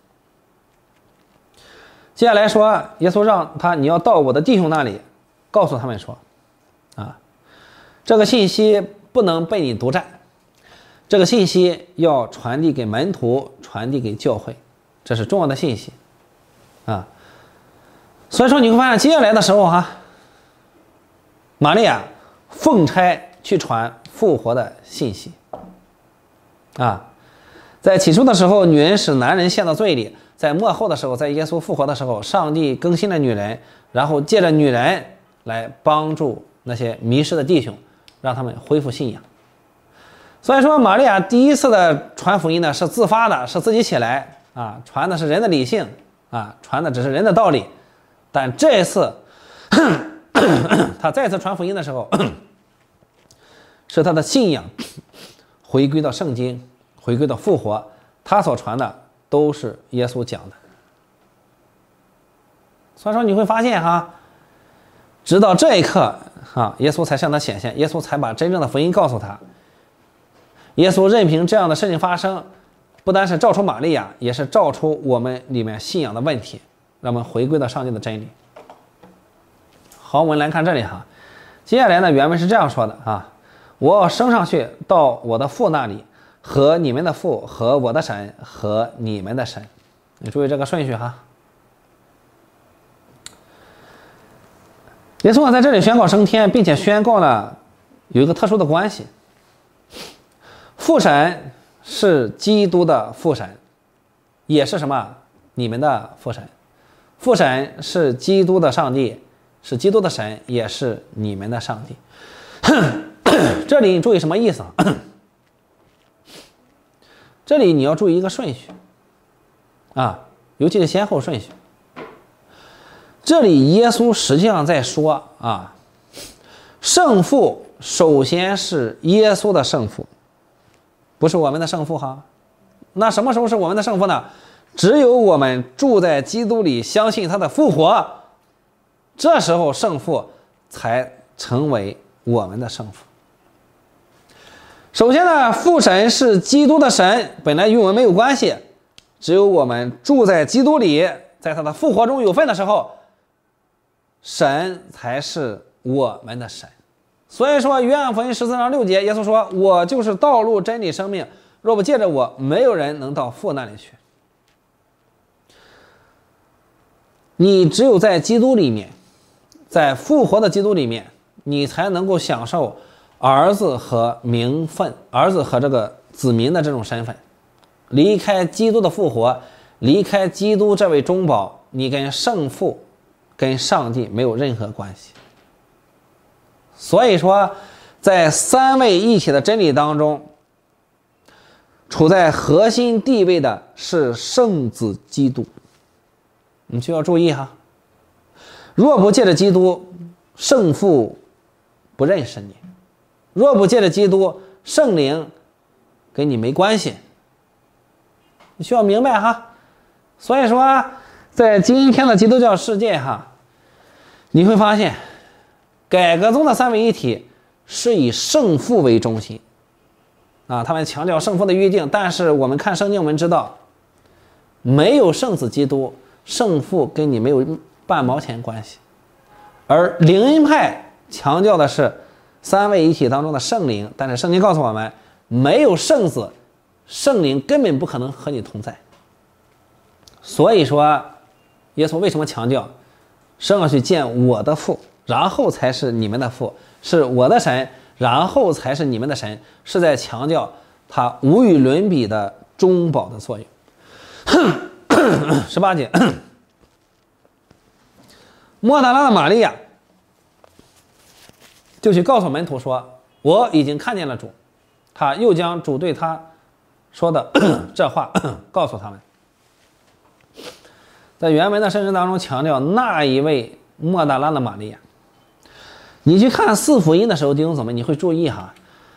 接下来说耶稣让他你要到我的弟兄那里，告诉他们说啊，这个信息不能被你独占，这个信息要传递给门徒，传递给教会，这是重要的信息啊。所以说你会发现接下来的时候玛利亚奉差去传复活的信息啊。在起初的时候，女人使男人陷到罪里，在末后的时候，在耶稣复活的时候，上帝更新了女人，然后借着女人来帮助那些迷失的弟兄，让他们恢复信仰所以说，玛利亚第一次的传福音呢是自发的，是自己起来啊，传的是人的理性啊，传的只是人的道理。但这一次，他再次传福音的时候，是他的信仰回归到圣经，回归到复活，他所传的都是耶稣讲的。所以说你会发现哈，直到这一刻啊，耶稣才向他显现，耶稣才把真正的福音告诉他。耶稣任凭这样的事情发生，不单是照出玛利亚，也是照出我们里面信仰的问题，让我们回归到上帝的真理。好，我们来看这里哈，接下来呢，原文是这样说的啊：我要升上去到我的父那里，和你们的父，和我的神，和你们的神。你注意这个顺序哈。耶稣在这里宣告升天，并且宣告了有一个特殊的关系。父神是基督的父神，也是什么？你们的父神。父神是基督的上帝，是基督的神，也是你们的上帝。这里你注意什么意思？这里你要注意一个顺序啊，尤其是先后顺序。这里耶稣实际上在说啊，圣父首先是耶稣的圣父，不是我们的圣父哈。那什么时候是我们的圣父呢？只有我们住在基督里，相信他的复活，这时候圣父才成为我们的圣父。首先呢，父神是基督的神，本来与我们没有关系，只有我们住在基督里，在他的复活中有份的时候，神才是我们的神。所以说约翰福音14章6节，耶稣说，我就是道路真理生命，若不借着我，没有人能到父那里去。你只有在基督里面，在复活的基督里面，你才能够享受儿子和名分，儿子和这个子民的这种身份。离开基督的复活，离开基督这位中保，你跟圣父跟上帝没有任何关系。所以说在三位一体的真理当中，处在核心地位的是圣子基督，你需要注意哈。若不借着基督，圣父不认识你；若不借着基督，圣灵跟你没关系。你需要明白哈。所以说在今天的基督教世界哈，你会发现改革宗的三位一体是以圣父为中心啊，他们强调圣父的预定，但是我们看圣经我们知道，没有圣子基督，圣父跟你没有半毛钱关系。而灵恩派强调的是三位一体当中的圣灵，但是圣经告诉我们，没有圣子，圣灵根本不可能和你同在。所以说耶稣为什么强调升上去见我的父，然后才是你们的父，是我的神，然后才是你们的神，是在强调他无与伦比的中保的作用。18节，莫大拉的玛利亚就去告诉门徒说，我已经看见了主。他又将主对他说的这话告诉他们。在原文的圣经当中强调那一位莫大拉的玛利亚。你去看四福音的时候，弟兄姊妹，你会注意哈，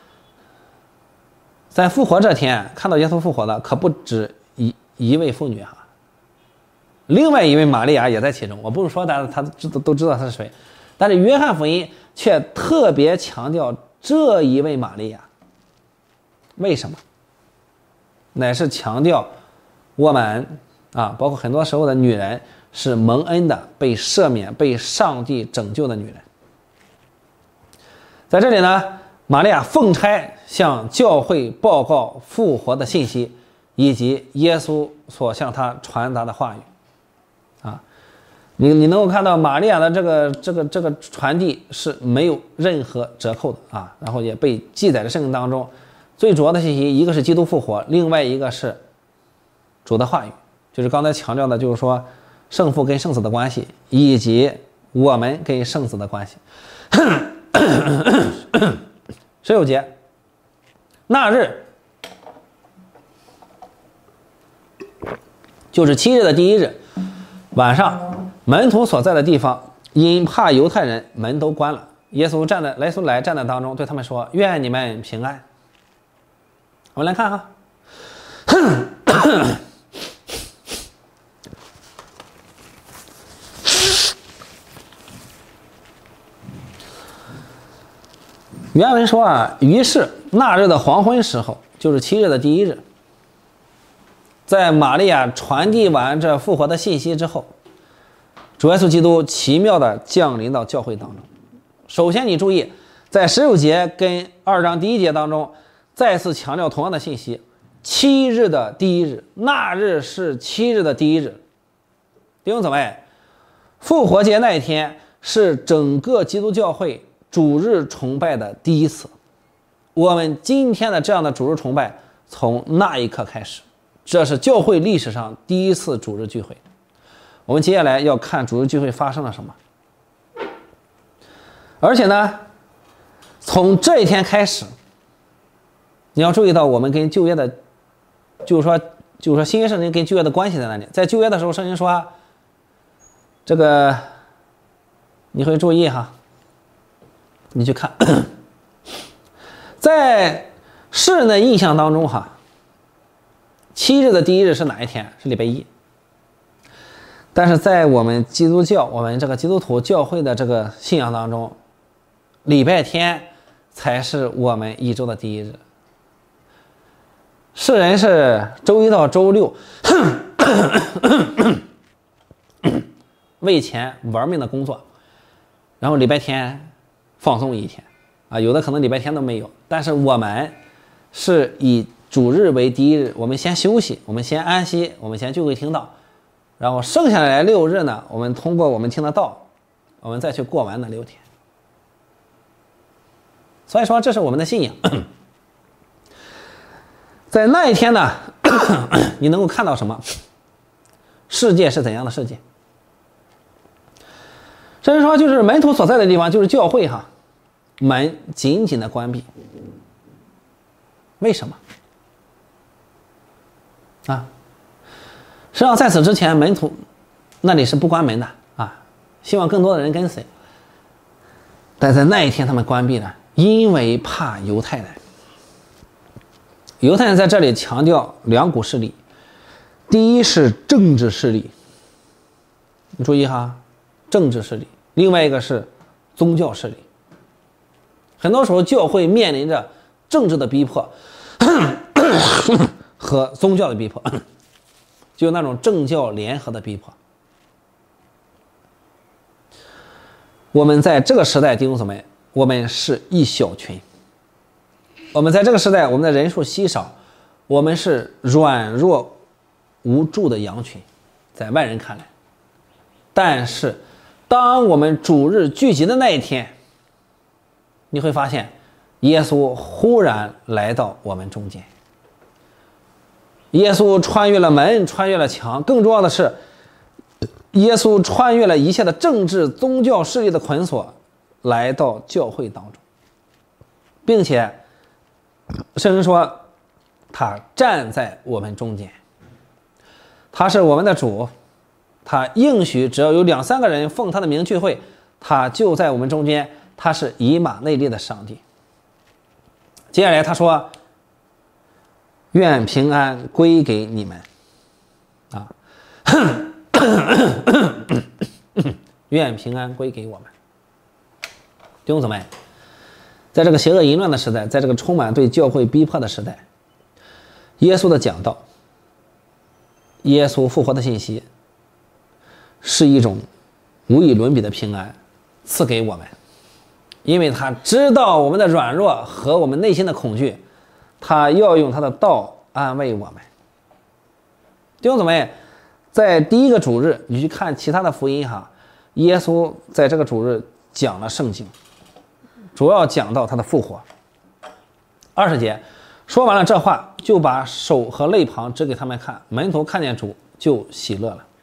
在复活这天看到耶稣复活的可不止一位妇女哈，另外一位玛利亚也在其中。我不是说大家都知道她是谁，但是约翰福音却特别强调这一位玛利亚。为什么？乃是强调我们啊，包括很多时候的女人是蒙恩的，被赦免，被上帝拯救的女人。在这里呢，玛利亚奉差向教会报告复活的信息，以及耶稣所向他传达的话语。啊，你能够看到玛利亚的这个传递是没有任何折扣的啊，然后也被记载在圣经当中。最主要的信息，一个是基督复活，另外一个是主的话语，就是刚才强调的，就是说圣父跟圣子的关系，以及我们跟圣子的关系。19节， 那日就是7日的第1日晚上，门徒所在的地方因怕犹太人，门都关了。耶稣来站在当中，对他们说：“愿你们平安。”我们来看哈，原文说啊，于是那日的黄昏时候，就是7日的第1日，在玛利亚传递完这复活的信息之后，主耶稣基督奇妙的降临到教会当中。首先你注意，在16节跟2章第1节当中再次强调同样的信息，7日的第1日，那日是7日的第1日。弟兄姊妹，复活节那一天是整个基督教会主日崇拜的第一次。我们今天的这样的主日崇拜从那一刻开始，这是教会历史上第一次主日聚会。我们接下来要看主日聚会发生了什么。而且呢，从这一天开始，你要注意到我们跟旧约的，就是说新约圣经跟旧约的关系在哪里。在旧约的时候，圣经说这个你会注意哈，你去看在世人的印象当中哈，7日的第1日是哪一天？是礼拜一。但是在我们基督教，我们这个基督徒教会的这个信仰当中，礼拜天才是我们一周的第1日。世人是周一到周六为钱玩命的工作，然后礼拜天放松一天啊，有的可能礼拜天都没有。但是我们是以主日为第1日，我们先休息，我们先安息，我们先聚会听道，然后剩下来6日呢，我们通过我们听的道，我们再去过完那6天。所以说这是我们的信仰。在那一天呢你能够看到什么？世界是怎样的世界？甚至说就是门徒所在的地方，就是教会哈，门紧紧的关闭。为什么啊？实际上在此之前，门徒那里是不关门的啊，希望更多的人跟随。但在那一天他们关闭了，因为怕犹太人。犹太人在这里强调2股势力，第一是政治势力，你注意哈，政治势力；另外一个是宗教势力。很多时候教会面临着政治的逼迫和宗教的逼迫，就那种政教联合的逼迫。我们在这个时代，弟兄姊妹，我们是一小群。我们在这个时代，我们的人数稀少，我们是软弱无助的羊群，在外人看来。但是当我们主日聚集的那一天，你会发现耶稣忽然来到我们中间。耶稣穿越了门，穿越了墙，更重要的是耶稣穿越了一切的政治宗教势力的捆锁，来到教会当中，并且圣经说他站在我们中间，他是我们的主，他应许只要有2、3个人奉他的名聚会，他就在我们中间，他是以马内利的上帝。接下来他说愿平安归给你们啊愿平安归给我们。弟兄姊妹，在这个邪恶淫乱的时代，在这个充满对教会逼迫的时代，耶稣的讲道，耶稣复活的信息，是一种无与伦比的平安赐给我们，因为他知道我们的软弱和我们内心的恐惧，他要用他的道安慰我们。弟兄姊妹，在第一个主日，你去看其他的福音哈，耶稣在这个主日讲了圣经，主要讲到他的复活。20节说完了这话，就把手和肋旁指给他们看，门徒看见主就喜乐了。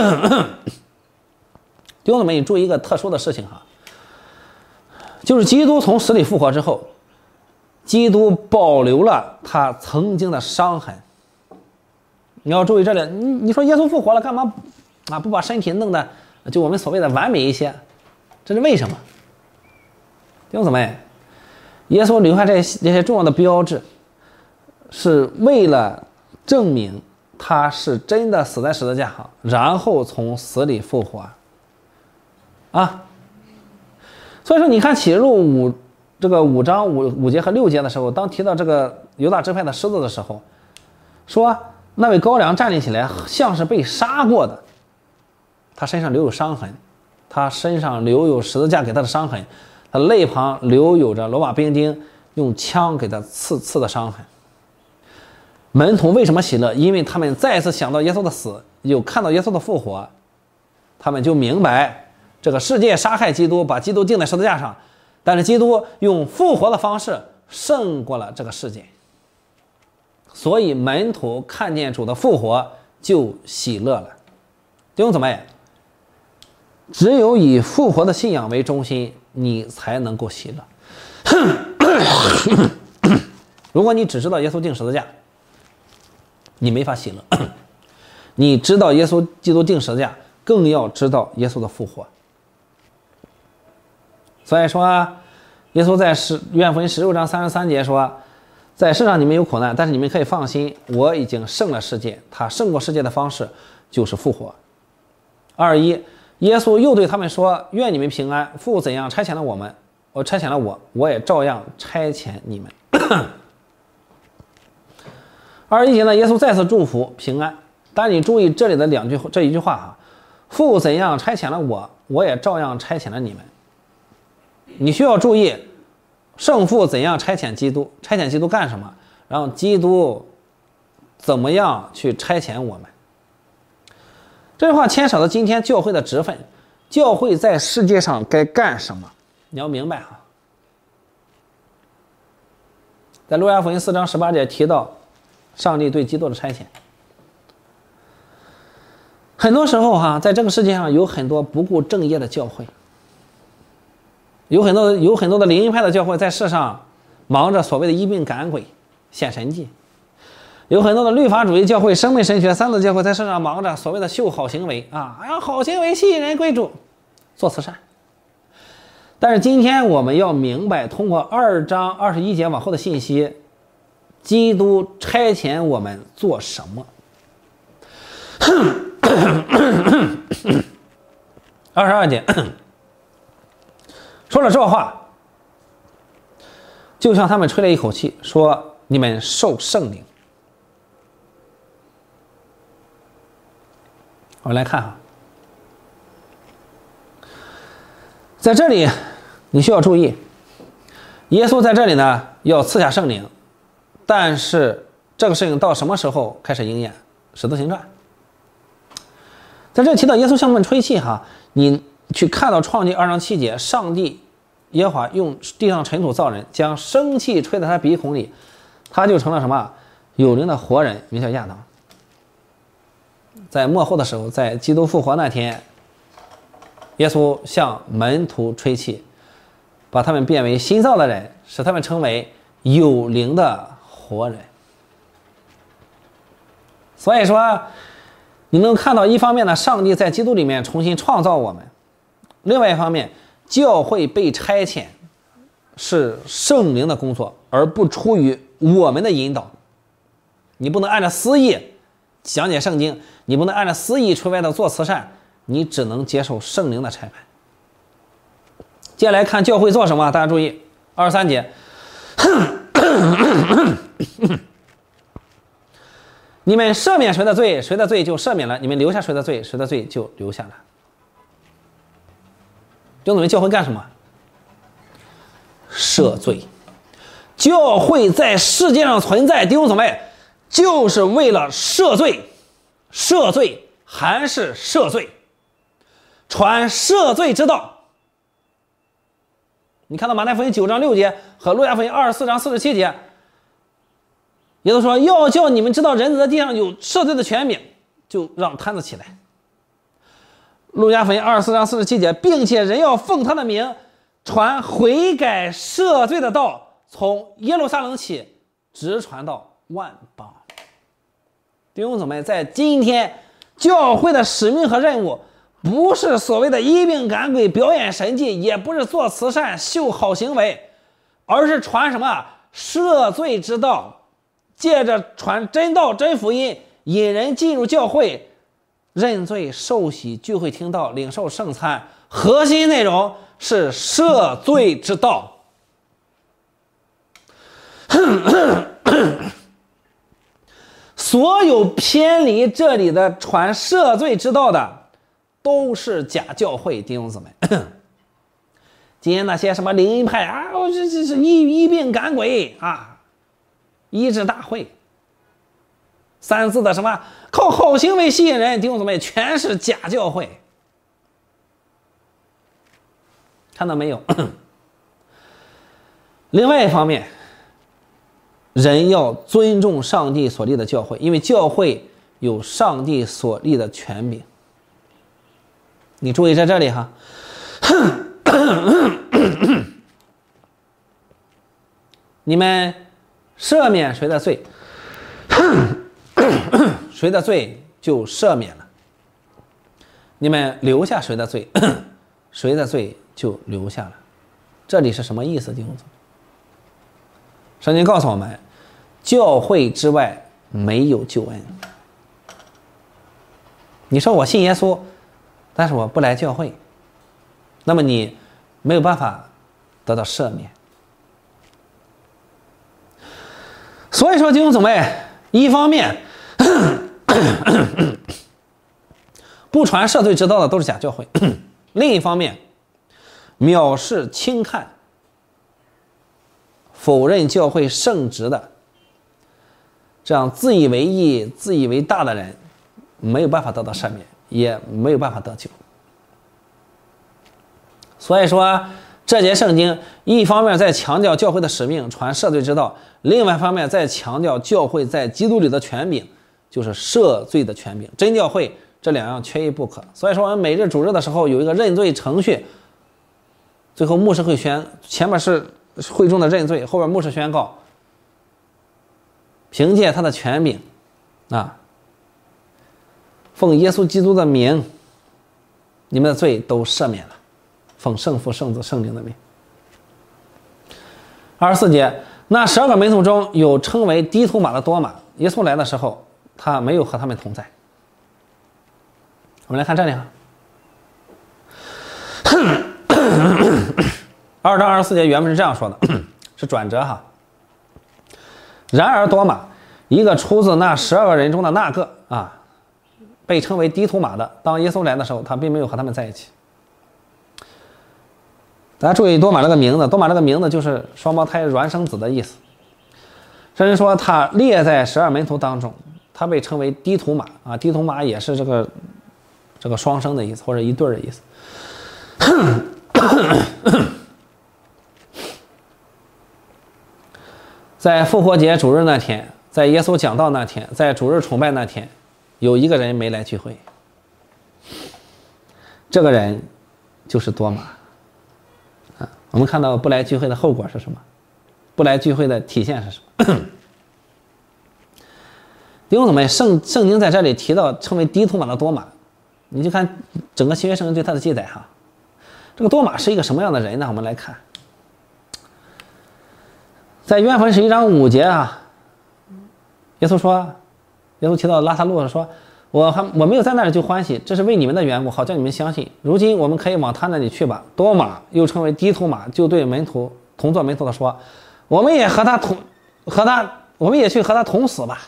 弟兄姊妹，你注意一个特殊的事情哈，就是基督从死里复活之后， 基督保留了他曾经的伤痕。你要注意这里，你说耶稣复活了，干嘛不把身体弄得就我们所谓的完美一些？这是为什么？弟兄姊妹，耶稣留下这些重要的标志，是为了证明他是真的死在十字架上，然后从死里复活啊。所以说，你看启示录5章5节和6节的时候，当提到这个犹大支派的狮子的时候，说那位羔羊站立起来，像是被杀过的，他身上留有伤痕，他身上留有十字架给他的伤痕，他肋旁留有着罗马兵丁用枪给他刺的伤痕。门徒为什么喜乐？因为他们再次想到耶稣的死，又看到耶稣的复活，他们就明白这个世界杀害基督，把基督钉在十字架上，但是基督用复活的方式胜过了这个世界。所以门徒看见主的复活就喜乐了。弟兄姊妹，只有以复活的信仰为中心，你才能够喜乐。如果你只知道耶稣钉十字架，你没法喜乐。你知道耶稣基督钉十字架，更要知道耶稣的复活。所以说，耶稣在约翰福音16章33节说，在世上你们有苦难，但是你们可以放心，我已经胜了世界。他胜过世界的方式就是复活。21，耶稣又对他们说，愿你们平安，父怎样差遣了我，我也照样差遣你们。21节呢，耶稣再次祝福平安，但你注意这里的这一句话哈，父怎样差遣了我，我也照样差遣了你们。你需要注意，圣父怎样差遣基督，差遣基督干什么，然后基督怎么样去差遣我们。这句话牵扯到今天教会的职分，教会在世界上该干什么，你要明白哈。在路加福音4章18节提到上帝对基督的差遣。很多时候哈，在这个世界上有很多不顾正业的教会，有很多的灵恩派的教会在世上忙着所谓的医病赶鬼显神迹，有很多的律法主义教会、生命神学、三字教会在世上忙着所谓的秀好行为啊，好行为吸引人归主，做慈善。但是今天我们要明白，通过2章21节往后的信息，基督差遣我们做什么？22节说了这话，就像他们吹了一口气，说你们受圣灵。我们来看哈，在这里你需要注意，耶稣在这里呢要赐下圣灵，但是这个事情到什么时候开始应验？使徒行传。在这里提到耶稣向他们吹气哈，你去看到创纪2章7节，上帝耶和华用地上尘土造人，将生气吹在他鼻孔里，他就成了什么？有灵的活人，名叫亚当。在末后的时候，在基督复活那天，耶稣向门徒吹气，把他们变为新造的人，使他们成为有灵的活人。所以说你能看到，一方面呢，上帝在基督里面重新创造我们，另外一方面，教会被差遣是圣灵的工作，而不出于我们的引导。你不能按照私意讲解圣经，你不能按照私意出外的做慈善，你只能接受圣灵的差派。接下来看教会做什么，大家注意23节你们赦免谁的罪，谁的罪就赦免了；你们留下谁的罪，谁的罪就留下了。弟兄姊妹，教会干什么？赦罪。教会在世界上存在，弟兄姊妹，就是为了赦罪。赦罪还是赦罪，传赦罪之道。你看到马太福音9章6节和路加福音24章47节，耶稣说要叫你们知道人子在地上有赦罪的权柄，就让摊子起来。路加福音24章47节，并且人要奉他的名传悔改赦罪的道， 从耶路撒冷起，直传到万邦。弟兄姊妹，在今天教会的使命和任务，不是所谓的医病赶鬼、表演神迹，也不是做慈善、秀好行为，而是传什么？赦罪之道，借着传真道、真福音，引人进入教会，认罪受洗，聚会听道，领受圣餐。核心内容是赦罪之道。所有偏离这里的传赦罪之道的，都是假教会。弟兄姊妹，今天那些什么灵恩派啊，这是医病赶鬼啊，医治大会，三字的什么靠好行为吸引人，弟兄姊妹，全是假教会。看到没有？另外一方面，人要尊重上帝所立的教会，因为教会有上帝所立的权柄。你注意在这里哈，你们赦免谁的罪，谁的罪就赦免了；你们留下谁的罪，谁的罪就留下了。这里是什么意思，弟兄姊妹？圣经告诉我们，教会之外没有救恩。你说我信耶稣，但是我不来教会，那么你没有办法得到赦免。所以说弟兄姊妹，一方面不传赦罪之道的都是假教会，另一方面藐视轻看否认教会圣职的这样自以为义自以为大的人，没有办法得到赦免，也没有办法得救。所以说这节圣经一方面在强调教会的使命，传赦罪之道，另外一方面在强调教会在基督里的权柄，就是赦罪的权柄。真教会这两样缺一不可。所以说我们每日主日的时候有一个认罪程序，最后牧师会前面是会众的认罪，后边牧师宣告，凭借他的权柄奉耶稣基督的名，你们的罪都赦免了，奉圣父圣子圣灵的名。24节，那12个门徒中有称为低图马的多马，耶稣来的时候他没有和他们同在。我们来看这里2到24节原文是这样说的，是转折哈。然而多马，一个出自那12个人中的那个被称为低图马的，当耶稣来的时候他并没有和他们在一起。大家注意多马这个名字，多马这个名字就是双胞胎孪生子的意思。甚至说他列在12门徒当中，他被称为低图马低图马也是这个双生的意思，或者一对的意思。在复活节主日那天，在耶稣讲道那天，在主日崇拜那天，有一个人没来聚会，这个人就是多马我们看到不来聚会的后果是什么？不来聚会的体现是什么？弟兄姊妹，圣经在这里提到称为低图马的多马，你就看整个新约圣经对他的记载哈。这个多马是一个什么样的人呢？我们来看，在约翰福音11章5节耶稣提到拉撒路说，我没有在那里就欢喜，这是为你们的缘故，好叫你们相信。如今我们可以往他那里去吧。多马又称为低图马，就对同作门徒的说，我们也去和他同死吧。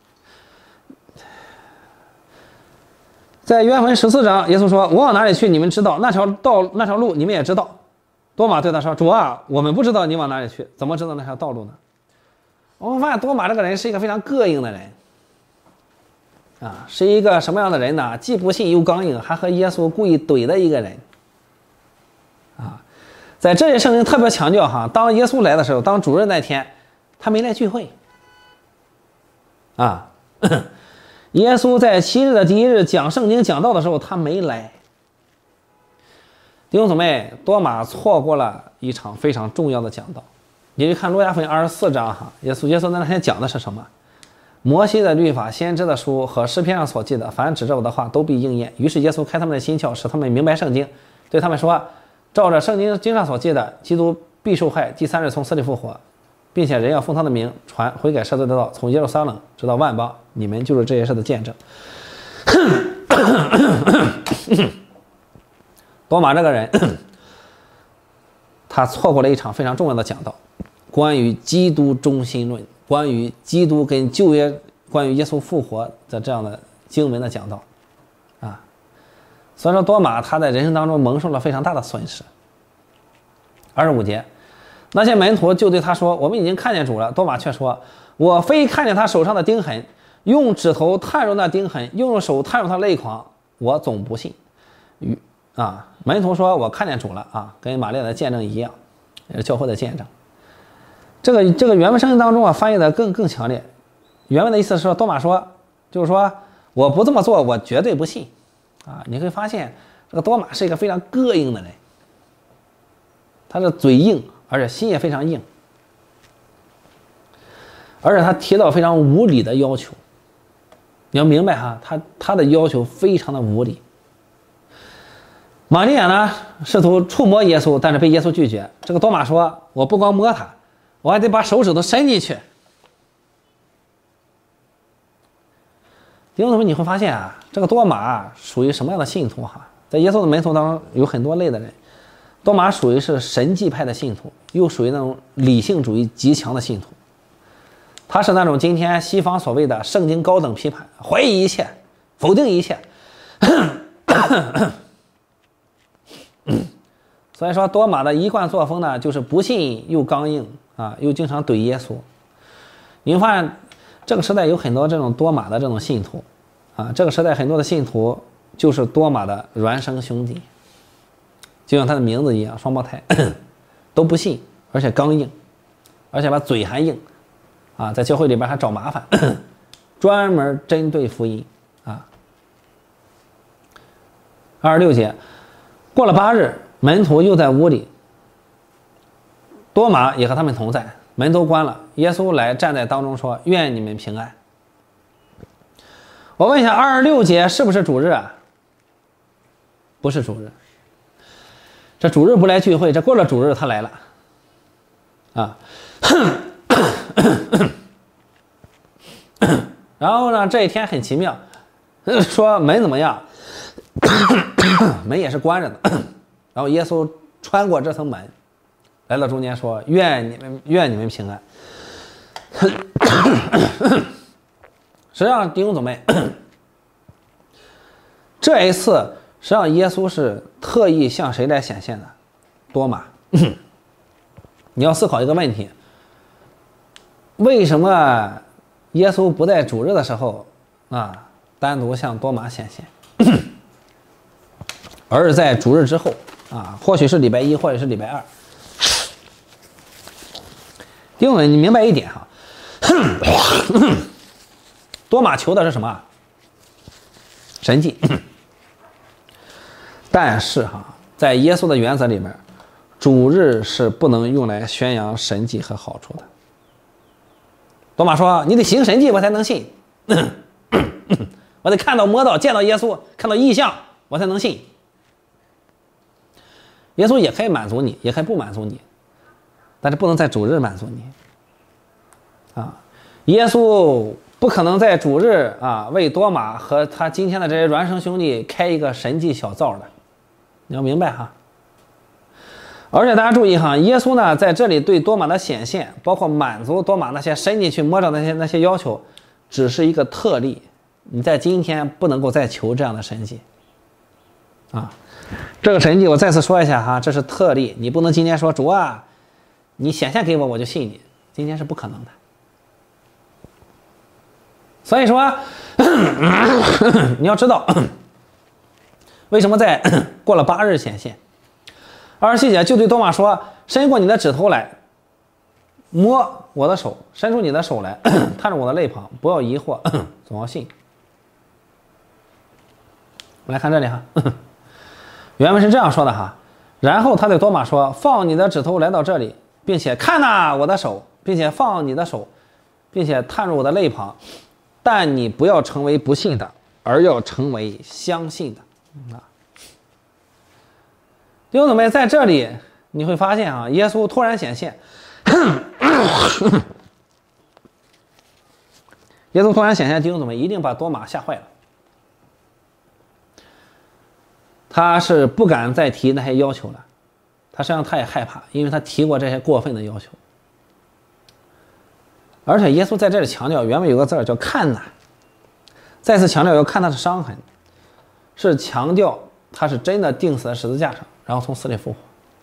在约翰福音14章，耶稣说，我往哪里去你们知道，那条路你们也知道。多马对他说，主啊，我们不知道你往哪里去，怎么知道那条道路呢？我们发现多马这个人是一个非常膈应的人是一个什么样的人呢？既不信又刚硬，还和耶稣故意怼的一个人在这里圣经特别强调当耶稣来的时候，当主日那天他没来聚会耶稣在7日的第1日讲圣经讲道的时候他没来。弟兄姊妹，多马错过了一场非常重要的讲道你去看路加福音24章哈，耶稣在那天讲的是什么？摩西的律法、先知的书和诗篇上所记的，凡指着我的话都必应验。于是耶稣开他们的心窍，使他们明白圣经，对他们说：照着圣经上所记的，基督必受害，第3日从死里复活，并且人要奉他的名传悔改赦罪的道，从耶路撒冷直到万邦，你们就是这些事的见证。多马这个人，他错过了一场非常重要的讲道，关于基督中心论，关于基督跟旧约，关于耶稣复活的这样的经文的讲道啊。所以说多马他在人生当中蒙受了非常大的损失。25节，那些门徒就对他说：我们已经看见主了。多马却说：我非看见他手上的钉痕，用指头探入那钉痕，用手探入他肋筐，我总不信。门徒说：我看见主了啊，跟玛利亚的见证一样，也是教会的见证。这个原文圣经当中翻译的更强烈。原文的意思是说，多马说，就是说我不这么做，我绝对不信啊。你会发现这个多马是一个非常膈应的人，他是嘴硬，而且心也非常硬，而且他提到非常无理的要求。你要明白哈，他的要求非常的无理。玛利亚呢试图触摸耶稣，但是被耶稣拒绝。这个多马说：我不光摸他，我还得把手指头伸进去。弟兄姊妹，你会发现啊，这个多马属于什么样的信徒哈？在耶稣的门徒当中有很多类的人，多马属于是神迹派的信徒，又属于那种理性主义极强的信徒。他是那种今天西方所谓的圣经高等批判，怀疑一切，否定一切。所以说多马的一贯作风呢，就是不信又刚硬啊，又经常怼耶稣。你会发现这个时代有很多这种多马的这种信徒啊，这个时代很多的信徒就是多马的孪生兄弟，就像他的名字一样，双胞胎，都不信，而且刚硬，而且把嘴还硬啊，在教会里边还找麻烦，专门针对福音啊。26节，过了8日，门徒又在屋里，多马也和他们同在，门都关了，耶稣来站在当中说：愿你们平安。我问一下，26节是不是主日啊？不是主日，这主日不来聚会，这过了主日他来了啊。然后呢，这一天很奇妙，说门怎么样？门也是关着的。然后耶稣穿过这层门，来到中间说：愿你们平安。实际上弟兄姊妹，这一次实际上耶稣是特意向谁来显现的？多马。你要思考一个问题，为什么耶稣不在主日的时候啊单独向多马显现，而是在主日之后啊，或许是礼拜1，或者是礼拜2。弟兄们，你明白一点哈，多马求的是什么？神迹。但是哈，在耶稣的原则里面，主日是不能用来宣扬神迹和好处的。多马说：你得行神迹我才能信，我得看到摸到见到耶稣，看到异象我才能信。耶稣也可以满足你，也可以不满足你，但是不能在主日满足你啊。耶稣不可能在主日啊为多马和他今天的这些孪生兄弟开一个神迹小灶的，你要明白哈。而且大家注意哈，耶稣呢在这里对多马的显现，包括满足多马那些伸进去摸着那些要求，只是一个特例。你在今天不能够再求这样的神迹啊。这个神迹我再次说一下哈，这是特例，你不能今天说主啊，你显现给我就信你，今天是不可能的。所以说你要知道为什么在过了8日显现。27节就对多马说：伸过你的指头来摸我的手，伸出你的手来探着我的肋旁，不要疑惑，总要信。我们来看这里哈，原文是这样说的哈。然后他对多马说：放你的指头来到这里， 并且看哪我的手，并且放你的手，并且探入我的肋旁，但你不要成为不信的，而要成为相信的。弟兄姊妹，在这里你会发现啊，耶稣突然显现，耶稣突然显现，弟兄姊妹一定把多马吓坏了。他是不敢再提那些要求了，他实际上他也害怕，因为他提过这些过分的要求。而且耶稣在这里强调，原文有个字叫看哪，再次强调要看他的伤痕，是强调他是真的钉死在十字架上，然后从死里复活。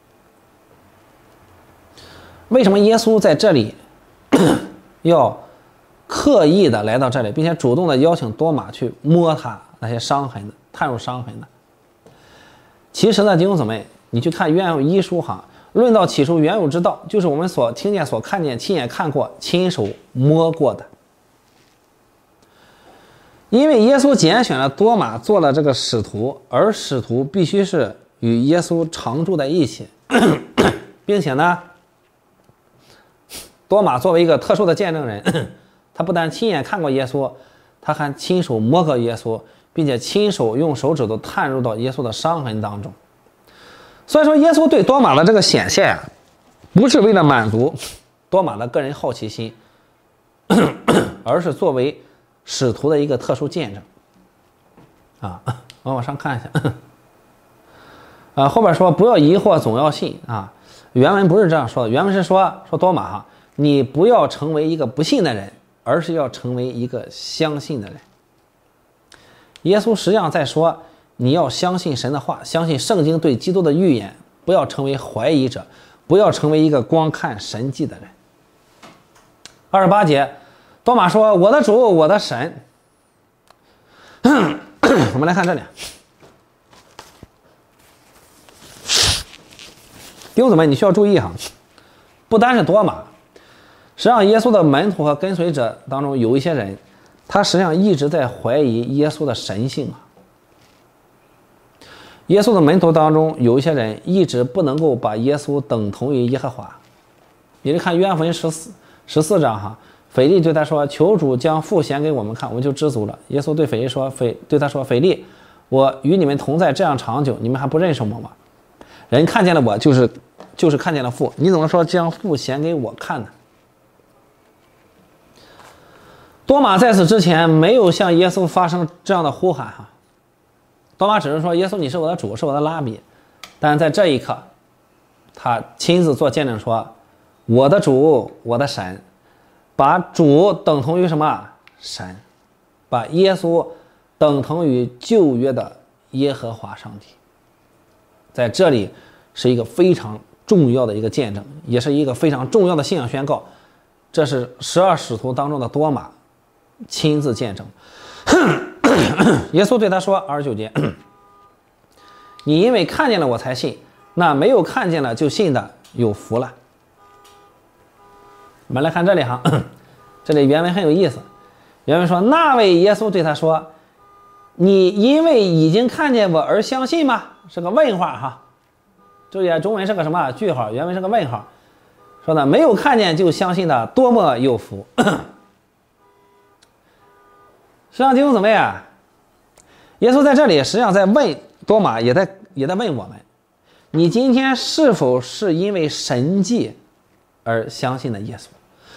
为什么耶稣在这里要刻意的来到这里，并且主动的邀请多马去摸他那些伤痕的，探入伤痕的？其实呢，弟兄姊妹，你去看约翰一书哈，论到起初原有之道，就是我们所听见、所看见、亲眼看过、亲手摸过的。因为耶稣拣选了多马做了这个使徒，而使徒必须是与耶稣常住在一起，并且呢，多马作为一个特殊的见证人，他不但亲眼看过耶稣，他还亲手摸过耶稣，并且亲手用手指头探入到耶稣的伤痕当中。所以说，耶稣对多马的这个显现啊，不是为了满足多马的个人好奇心，而是作为使徒的一个特殊见证。啊，我往上看一下。后边说不要疑惑，总要信啊。原文不是这样说的，原文是说多马哈，你不要成为一个不信的人，而是要成为一个相信的人。耶稣实际上在说，你要相信神的话，相信圣经对基督的预言，不要成为怀疑者，不要成为一个光看神迹的人。28节，多马说：“我的主，我的神。”我们来看这里，弟兄姊妹，你需要注意哈，不单是多马，实际上耶稣的门徒和跟随者当中有一些人，他实际上一直在怀疑耶稣的神性啊。耶稣的门徒当中有一些人一直不能够把耶稣等同于耶和华。你是看约翰福音14章哈，腓力对他说：“求主将父显给我们看，我们就知足了。”耶稣对腓力说：“对他说，腓力，我与你们同在这样长久，你们还不认识我吗？人看见了我，就是看见了父，你怎么说将父显给我看呢？”多马在此之前没有向耶稣发生这样的呼喊哈。多马只是说：“耶稣，你是我的主，是我的拉比。”但是在这一刻，他亲自做见证说：“我的主，我的神。”把主等同于什么？神。把耶稣等同于旧约的耶和华上帝。在这里是一个非常重要的一个见证，也是一个非常重要的信仰宣告。这是12使徒当中的多马亲自见证。耶稣对他说，29节，你因为看见了我才信，那没有看见了就信的有福了。我们来看这里哈，这里原文很有意思。原文说，那位耶稣对他说：“你因为已经看见我而相信吗？”是个问号哈，注意啊，中文是个什么句号，原文是个问号。说呢，没有看见就相信的多么有福。实际上弟兄姊妹啊，耶稣在这里实际上在问多马，也在问我们，你今天是否是因为神迹而相信的耶稣？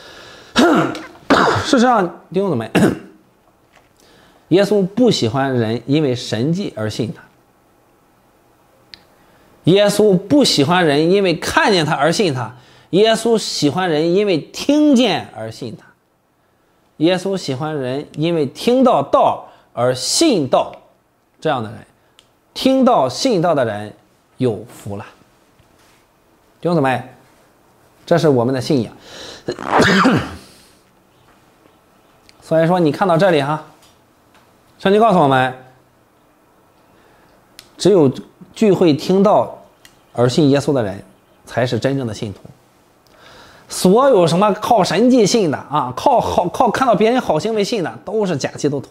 事实上弟兄姊妹，耶稣不喜欢人因为神迹而信他，耶稣不喜欢人因为看见他而信他，耶稣喜欢人因为听见而信他，耶稣喜欢人因为听到道而信道，这样的人，听到信道的人有福了。弟兄姊妹，这是我们的信仰。所以说你看到这里哈，圣经告诉我们，只有聚会听到而信耶稣的人才是真正的信徒。所有什么靠神迹信的啊，靠看到别人好行为信的，都是假基督徒。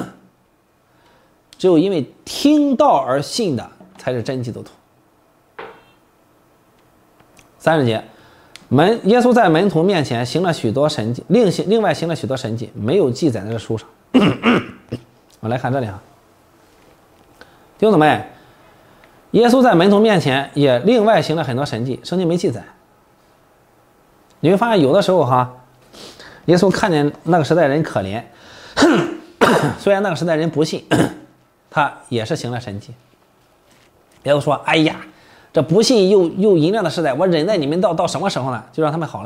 只有因为听到而信的才是真基督徒。30节， 耶稣在门徒面前行了许多神迹，另外行了许多神迹，没有记载在这书上。我来看这里啊，弟兄姊妹，耶稣在门徒面前也另外行了很多神迹，圣经没记载。你会发现有的时候哈，耶稣看见那个时代人可怜，虽然那个时代人不信，他也是行了神迹。耶稣说：“哎呀，这不信又淫乱的时代，我忍耐你们到什么时候呢？就让他们好了。”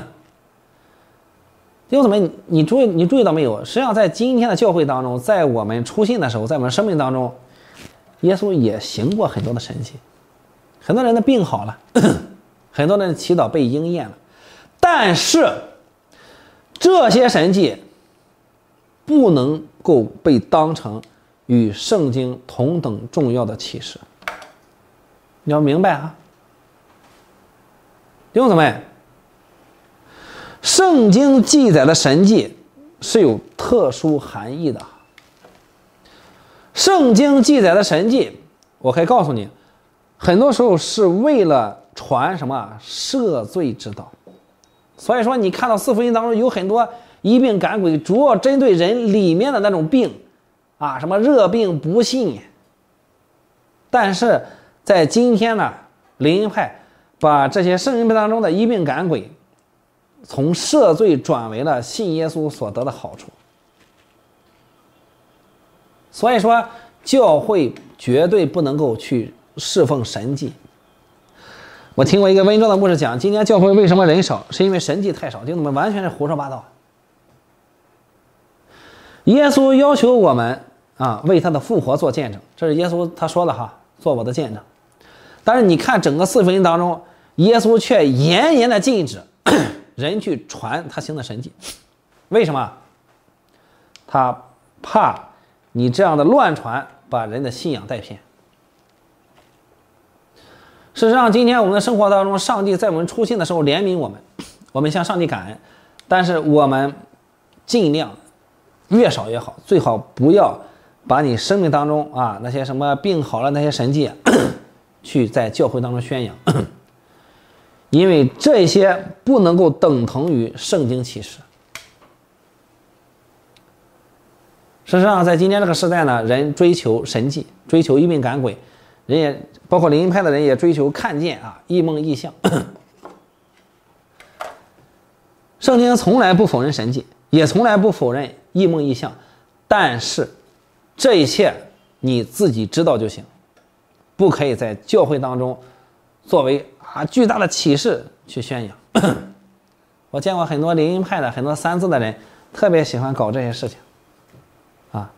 弟兄姊妹，你注意到没有？实际上，在今天的教会当中，在我们初信的时候，在我们生命当中，耶稣也行过很多的神迹，很多人的病好了，很多人的祈祷被应验了。但是这些神迹不能够被当成与圣经同等重要的启示，你要明白啊，弟兄姊妹，圣经记载的神迹是有特殊含义的。圣经记载的神迹，我可以告诉你，很多时候是为了传什么赦罪之道。所以说你看到四福音当中有很多医病赶鬼，主要针对人里面的那种病啊，什么热病不信。但是在今天呢，灵恩派把这些圣经当中的医病赶鬼从赦罪转为了信耶稣所得的好处。所以说教会绝对不能够去侍奉神迹。我听过一个温州的牧师讲，今天教会为什么人少，是因为神迹太少，就我们完全是胡说八道。耶稣要求我们啊为他的复活做见证，这是耶稣他说了哈，做我的见证。但是你看整个四福音当中，耶稣却严严的禁止人去传他行的神迹。为什么？他怕你这样的乱传把人的信仰带偏。事实上，今天我们的生活当中，上帝在我们初信的时候怜悯我们，我们向上帝感恩，但是我们尽量越少越好，最好不要把你生命当中啊那些什么病好了那些神迹去在教会当中宣扬，因为这些不能够等同于圣经启示。事实上，在今天这个时代呢，人追求神迹，追求医病赶鬼，人也包括灵恩派的人也追求看见啊异梦异象。圣经从来不否认神迹，也从来不否认异梦异象，但是这一切你自己知道就行，不可以在教会当中作为巨大的启示去宣扬。我见过很多灵恩派的很多三字的人特别喜欢搞这些事情啊，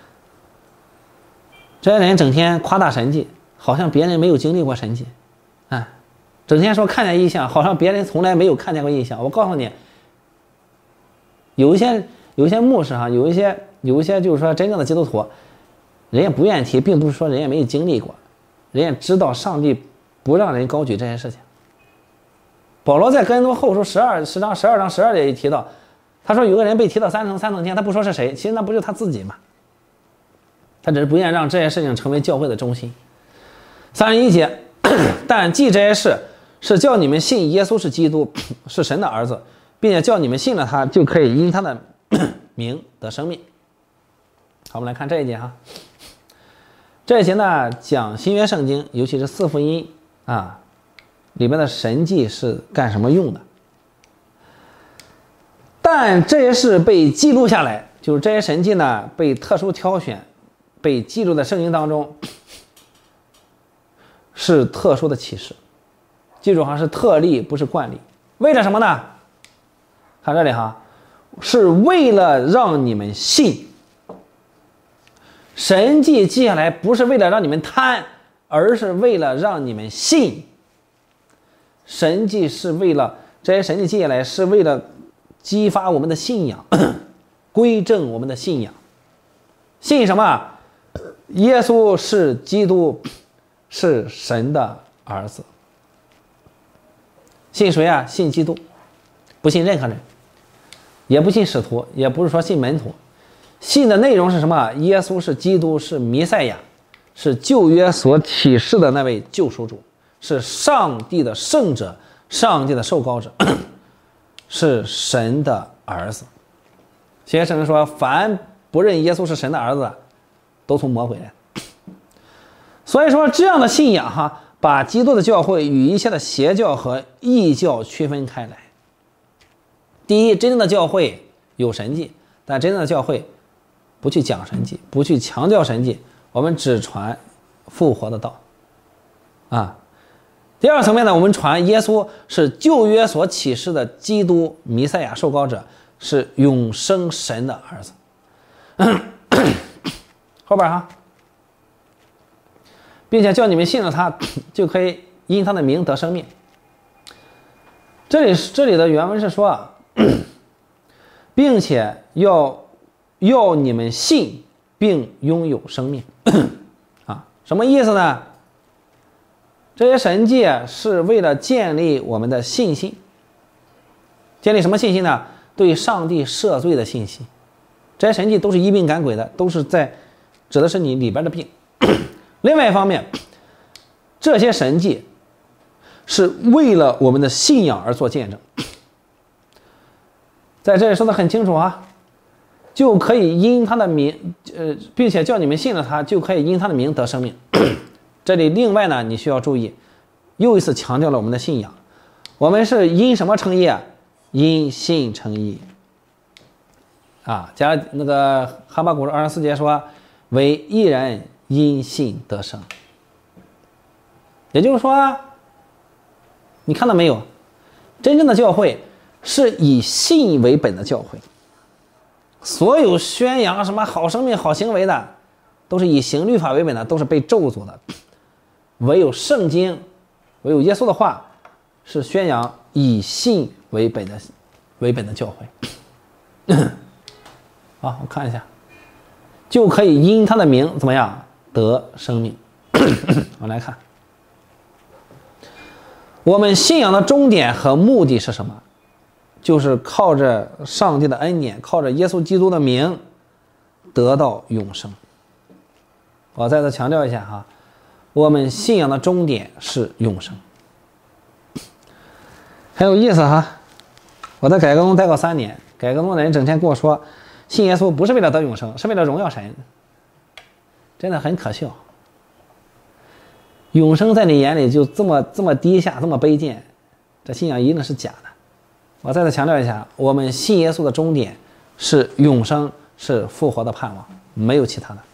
这些人整天夸大神迹，好像别人没有经历过神迹啊，整天说看见异象，好像别人从来没有看见过异象。我告诉你，有一些牧师哈，有一些就是说真正的基督徒，人家不愿意提，并不是说人家没有经历过，人家知道上帝不让人高举这些事情。保罗在哥林多后书10章12节也提到，他说有个人被提到三层天，他不说是谁，其实那不就是他自己吗？他只是不愿意让这些事情成为教会的中心。31节，但记这些事是叫你们信耶稣是基督，是神的儿子，并且叫你们信了他，就可以因他的名得生命。好，我们来看这一节哈。这一节呢讲新约圣经，尤其是四福音啊里面的神迹是干什么用的。但这些事被记录下来，就是这些神迹呢被特殊挑选，被记录在圣经当中，是特殊的启示。记住哈，是特例，不是惯例。为了什么呢？看这里哈，是为了让你们信。神迹记下来不是为了让你们贪，而是为了让你们信。神迹是为了，这些神迹记下来是为了激发我们的信仰，归正我们的信仰。信什么？耶稣是基督，是神的儿子。信谁啊？信基督，不信任何人，也不信使徒，也不是说信门徒。信的内容是什么？耶稣是基督，是弥赛亚，是旧约所启示的那位救赎主，是上帝的圣者， 上帝的受膏者，是神的儿子。新约圣经说，凡不认耶稣是神的儿子，都从魔鬼来。所以说，这样的信仰把基督的教会与一切的邪教和异教区分开来。第一，真正的教会有神迹，但真正的教会不去讲神迹，不去强调神迹，我们只传复活的道啊。第二层面呢，我们传耶稣是旧约所启示的基督弥赛亚受膏者，是永生神的儿子。后边并且叫你们信了他，就可以因他的名得生命。这里的原文是说并且要你们信并拥有生命什么意思呢？这些神迹是为了建立我们的信心。建立什么信心呢？对上帝赦罪的信心。这些神迹都是医病赶鬼的，都是指的是你里边的病。另外一方面，这些神迹是为了我们的信仰而做见证。在这里说的很清楚就可以因他的名并且叫你们信了他，就可以因他的名得生命。这里另外呢，你需要注意，又一次强调了我们的信仰。我们是因什么称义因信称义加那个哈巴谷书24节说，为义人因信得生。也就是说，你看到没有，真正的教会是以信为本的教会。所有宣扬什么好生命好行为的，都是以行律法为本的，都是被咒诅的。唯有圣经，唯有耶稣的话，是宣扬以信为本的教会。我看一下，就可以因他的名怎么样得生命。我们来看，我们信仰的终点和目的是什么？就是靠着上帝的恩典，靠着耶稣基督的名得到永生。我再次强调一下我们信仰的终点是永生。很有意思我在改革中待过3年，改革中的人整天跟我说，信耶稣不是为了得永生，是为了荣耀神。真的很可笑。永生在你眼里就这么低下，这么卑贱，这信仰一定是假的。我再次强调一下，我们信耶稣的终点是永生，是复活的盼望，没有其他的。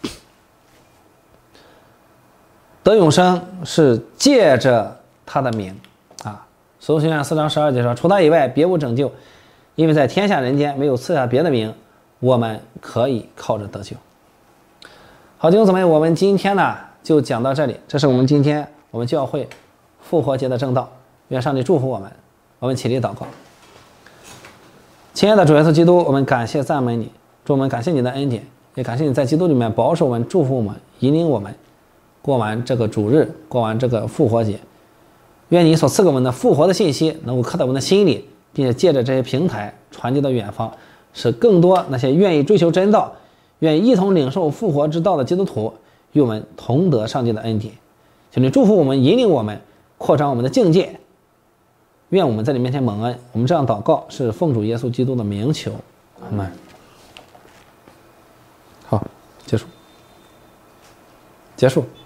得永生是借着他的名使徒行传4章12节说，除他以外别无拯救，因为在天下人间没有赐下别的名，我们可以靠着得救。好，弟兄姊妹，我们今天呢就讲到这里，这是我们今天我们教会复活节的正道。愿上帝祝福我们。我们起立祷告。亲爱的主耶稣基督，我们感谢赞美你，主，我们感谢你的恩典，也感谢你在基督里面保守我们，祝福我们，引领我们过完这个主日，过完这个复活节。愿你所赐给我们的复活的信息能够刻在我们的心里，并且借着这些平台传递到远方，使更多那些愿意追求真道，愿意一同领受复活之道的基督徒与我们同得上帝的恩典。求你祝福我们，引领我们，扩张我们的境界。愿我们在你面前蒙恩。我们这样祷告是奉主耶稣基督的名求，阿们。好，结束。